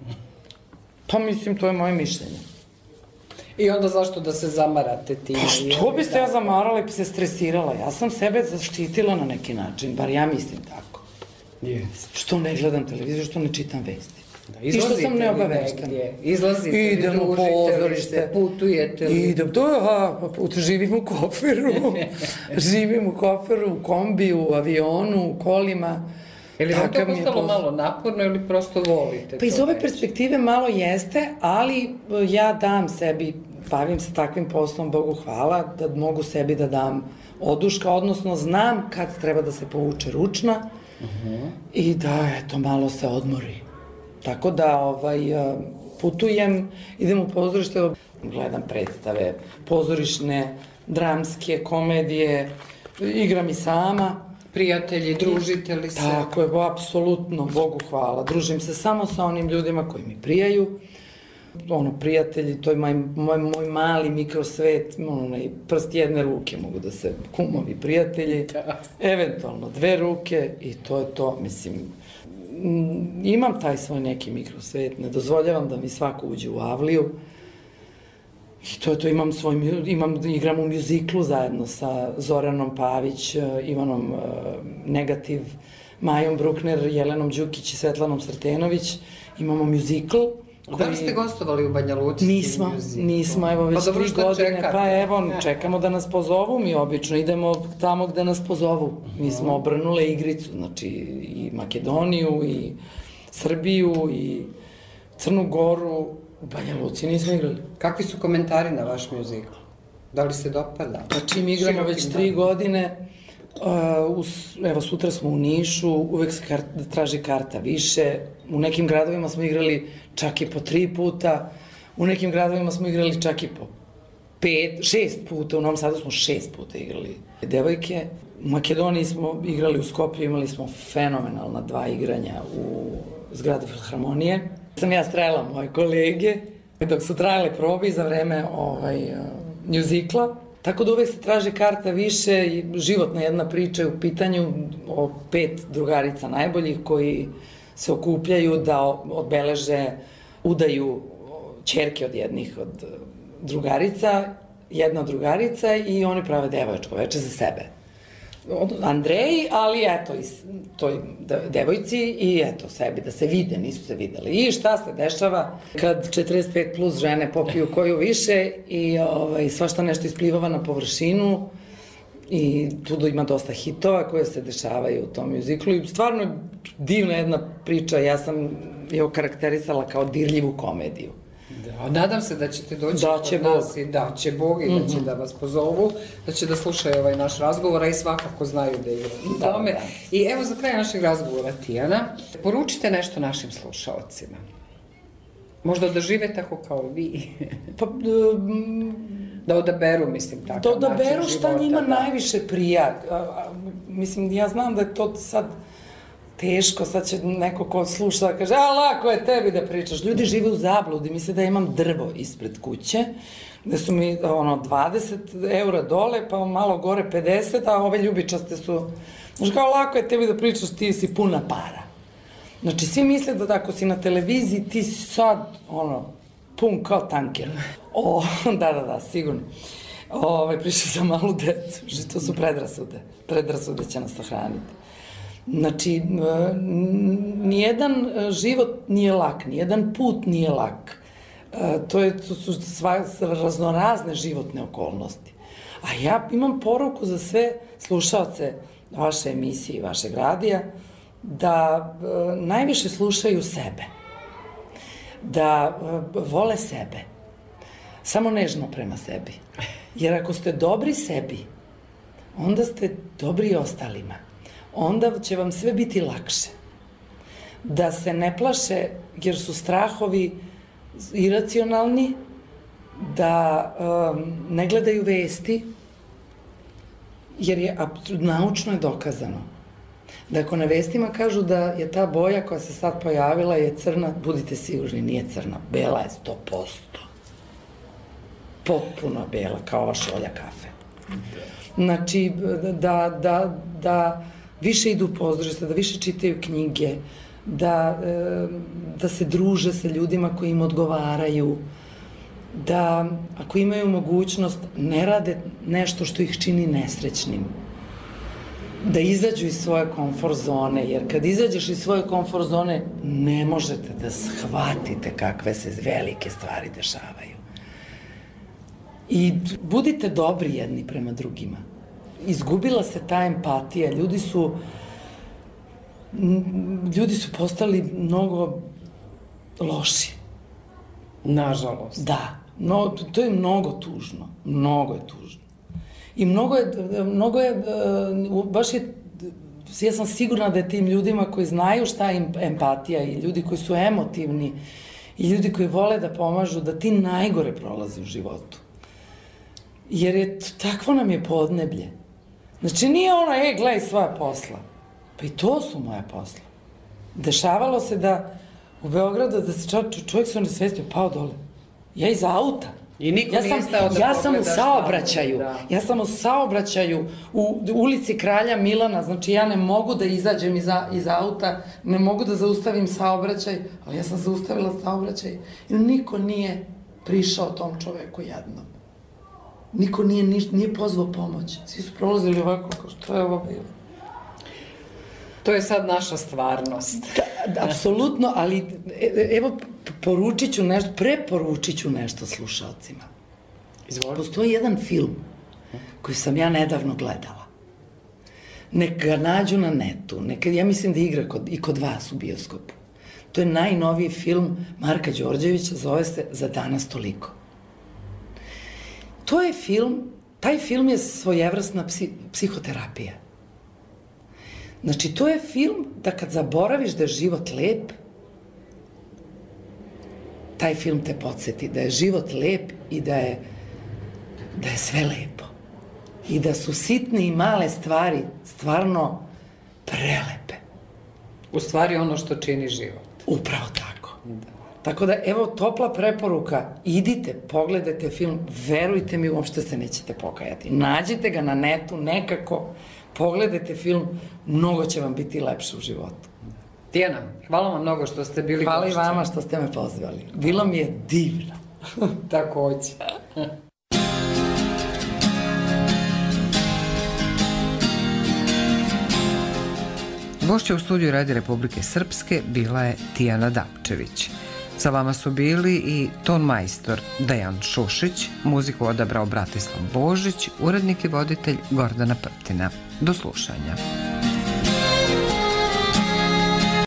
Speaker 4: Pa mislim, to je moje mišljenje.
Speaker 2: I onda zašto da se zamarate ti?
Speaker 4: Pa što bi se ja zamarala i se stresirala? Ja sam sebe zaštitila na neki način, bar ja mislim tako. Yes. Što ne gledam televiziju, što ne čitam vesti.
Speaker 2: Da, I što sam neobaveštena. Izlazite,
Speaker 4: idem u pozorište,
Speaker 2: putujete li?
Speaker 4: Idem, to je, a, živim u koferu, živim u koferu, u kombiju, u avionu, u kolima.
Speaker 2: Je li vam to postalo malo naporno ili prosto volite?
Speaker 4: Pa iz ove perspektive malo jeste, ali ja dam sebi, bavim se takvim poslom, Bogu hvala, da mogu sebi da dam oduška, odnosno znam kad treba da se povuče ručna, Uh-huh. i da, eto, malo se odmori. Tako da, ovaj, putujem, idem u pozorište, gledam predstave, pozorišne, dramske, komedije, igram i sama.
Speaker 2: Prijatelji, družite li se?
Speaker 4: Tako je, apsolutno, Bogu hvala. Družim se samo sa onim ljudima koji mi prijaju. Ono, prijatelji, to je moj, moj, moj mali mikrosvet, ono, prst jedne ruke mogu da se kumovi prijatelji, da. Eventualno dve ruke i to je to, mislim, imam taj svoj neki mikrosvet, ne dozvoljavam da mi svako uđe u avliju i to je to, imam svoj, imam, igram u mjuziklu zajedno sa Zoranom Pavić, Ivanom Negativ, Majom Brukner, Jelenom Đukić i Svetlanom Srtenović, imamo mjuzikl.
Speaker 2: Da li ste gostovali u Banja Luci?
Speaker 4: Nismo, nismo, evo već tri godine, pa evo, čekamo da nas pozovu, mi obično idemo tamo gde nas pozovu. Mi smo obrnule igricu, znači i Makedoniju, i Srbiju, i Crnu Goru, u Banja Luci nismo igrali.
Speaker 2: Kakvi su komentari na vaš mjuzikl? Da li se dopada?
Speaker 4: Pa čim igramo već tri godine, uh, us, evo sutra smo u Nišu, uvek se kart, traži karta više, u nekim gradovima smo igrali čak i po tri puta, u nekim gradovima smo igrali čak i po pet, šest puta, u Novom Sadu smo šest puta igrali devojke. U Makedoniji smo igrali u Skoplju, imali smo fenomenalna dva igranja u zgradi Filharmonije. Sam ja strajala moje kolege, dok su trajale probe za vreme ovaj, mjuzikla. Tako da uvek se traži karta više i životna jedna priča je u pitanju o pet drugarica najboljih koji se okupljaju da obeleže udaju ćerke od jednih od drugarica, jedna od drugarica i oni prave devojačko veče za sebe. Andreji, ali eto, i toj devojci i eto sebi, da se vide, nisu se videli. I šta se dešava kad četrdeset pet plus žene popiju koju više i ovaj, svašta nešto isplivava na površinu i tu ima dosta hitova koje se dešavaju u tom mjuziklu i stvarno je divna jedna priča, ja sam je okarakterisala kao dirljivu komediju.
Speaker 2: Da, nadam se da ćete doći
Speaker 4: da će
Speaker 2: kod nas i da će Bog i da će da vas pozovu, da će da slušaju ovaj naš razgovor, a i svakako znaju da je u tome. Da, da. I evo za kraj našeg razgovora, Tijana, poručite nešto našim slušaocima. Možda da žive tako kao vi. Pa, um, da odaberu, mislim, takav
Speaker 4: način života. Da odaberu šta njima da. najviše prija. A, a, mislim, ja znam da je to sad teško, sad će neko ko sluša da kaže, a lako je tebi da pričaš. Ljudi žive u zabludi, misle da imam drvo ispred kuće, gde su mi ono dvadeset eura dole, pa malo gore pedeset, a ove ljubičaste su, znaš kao lako je tebi da pričaš, ti si puna para. Znači, svi misle da ako si na televiziji, ti si sad, ono, pun kao tanker. O, da, da, da, sigurno. Ove, prišao sam malu decu, što to su predrasude. Predrasude će nas sahraniti. Znači, nijedan život nije lak, nijedan put nije lak. To, je, to su sva, raznorazne životne okolnosti. A ja imam poruku za sve slušaoce vaše emisije i vašeg radija, da najviše slušaju sebe, da vole sebe, samo nežno prema sebi. Jer ako ste dobri sebi, onda ste dobri i ostalima. Onda će vam sve biti lakše. Da se ne plaše, jer su strahovi iracionalni, da um, ne gledaju vesti, jer je naučno je dokazano. Da ako na vestima kažu da je ta boja koja se sad pojavila je crna, budite sigurni, nije crna, bela je sto posto. Potpuno bela, kao ova šolja kafe. Znači, da, da, da više idu u pozorište, da više čitaju knjige, da, da se druže sa ljudima koji im odgovaraju, da ako imaju mogućnost ne rade nešto što ih čini nesrećnim, da izađu iz svoje komfort zone, jer kad izađeš iz svoje komfort zone ne možete da shvatite kakve se velike stvari dešavaju. I budite dobri jedni prema drugima. Izgubila se ta empatija, ljudi su ljudi su postali mnogo loši.
Speaker 2: Nažalost.
Speaker 4: Da, no, to je mnogo tužno, mnogo je tužno. I mnogo je, mnogo je, baš je, ja sam sigurna da je tim ljudima koji znaju šta je empatija i ljudi koji su emotivni i ljudi koji vole da pomažu, da ti najgore prolazi u životu. Jer je, takvo nam je podneblje. Znači nije ono, e, gledaj svoja posla. Pa i to su moja posla. Dešavalo se da u Beogradu, da se čovjek, čovjek se onda svestio, pao dole. Ja iz auta.
Speaker 2: I niko ja nije stao da
Speaker 4: ja sam u saobraćaju, da. ja sam u saobraćaju u ulici Kralja Milana, znači ja ne mogu da izađem iz, iz auta, ne mogu da zaustavim saobraćaj, ali ja sam zaustavila saobraćaj i niko nije prišao tom čoveku jednom. Niko nije, nije pozvao pomoć. Svi su prolazili ovako, kao što je ovo bilo.
Speaker 2: To je sad naša stvarnost.
Speaker 4: Da, da, apsolutno, ali evo, poručit ću nešto, preporučit ću nešto slušalcima. Izvoli. Postoji jedan film koji sam ja nedavno gledala. Nek ga nađu na netu. Neka, ja mislim da igra kod, i kod vas u bioskopu. To je najnoviji film Marka Đorđevića, zove se Za danas toliko. to je film, taj film je svojevrsna psi, psihoterapija. Znači, to je film da kad zaboraviš da je život lep, taj film te podsjeti da je život lep i da je, da je sve lepo. I da su sitne i male stvari stvarno prelepe.
Speaker 2: U stvari ono što čini život.
Speaker 4: Upravo tako. Da. Tako da, evo, topla preporuka, idite, pogledajte film, verujte mi, uopšte se nećete pokajati. Nađite ga na netu nekako, pogledajte film, mnogo će vam biti lepše u životu.
Speaker 2: Tijana, hvala vam mnogo što ste bili
Speaker 4: Hvala
Speaker 2: gošća.
Speaker 4: i vama što ste me pozvali. Bilo mi je divno.
Speaker 2: Takođe. Gošća u studiju Radija Republike Srpske bila je Tijana Dapčević. Sa vama su bili i ton majstor Dejan Šušić, muziku odabrao Bratislav Božić, urednik i voditelj Gordana Prtina. Do slušanja.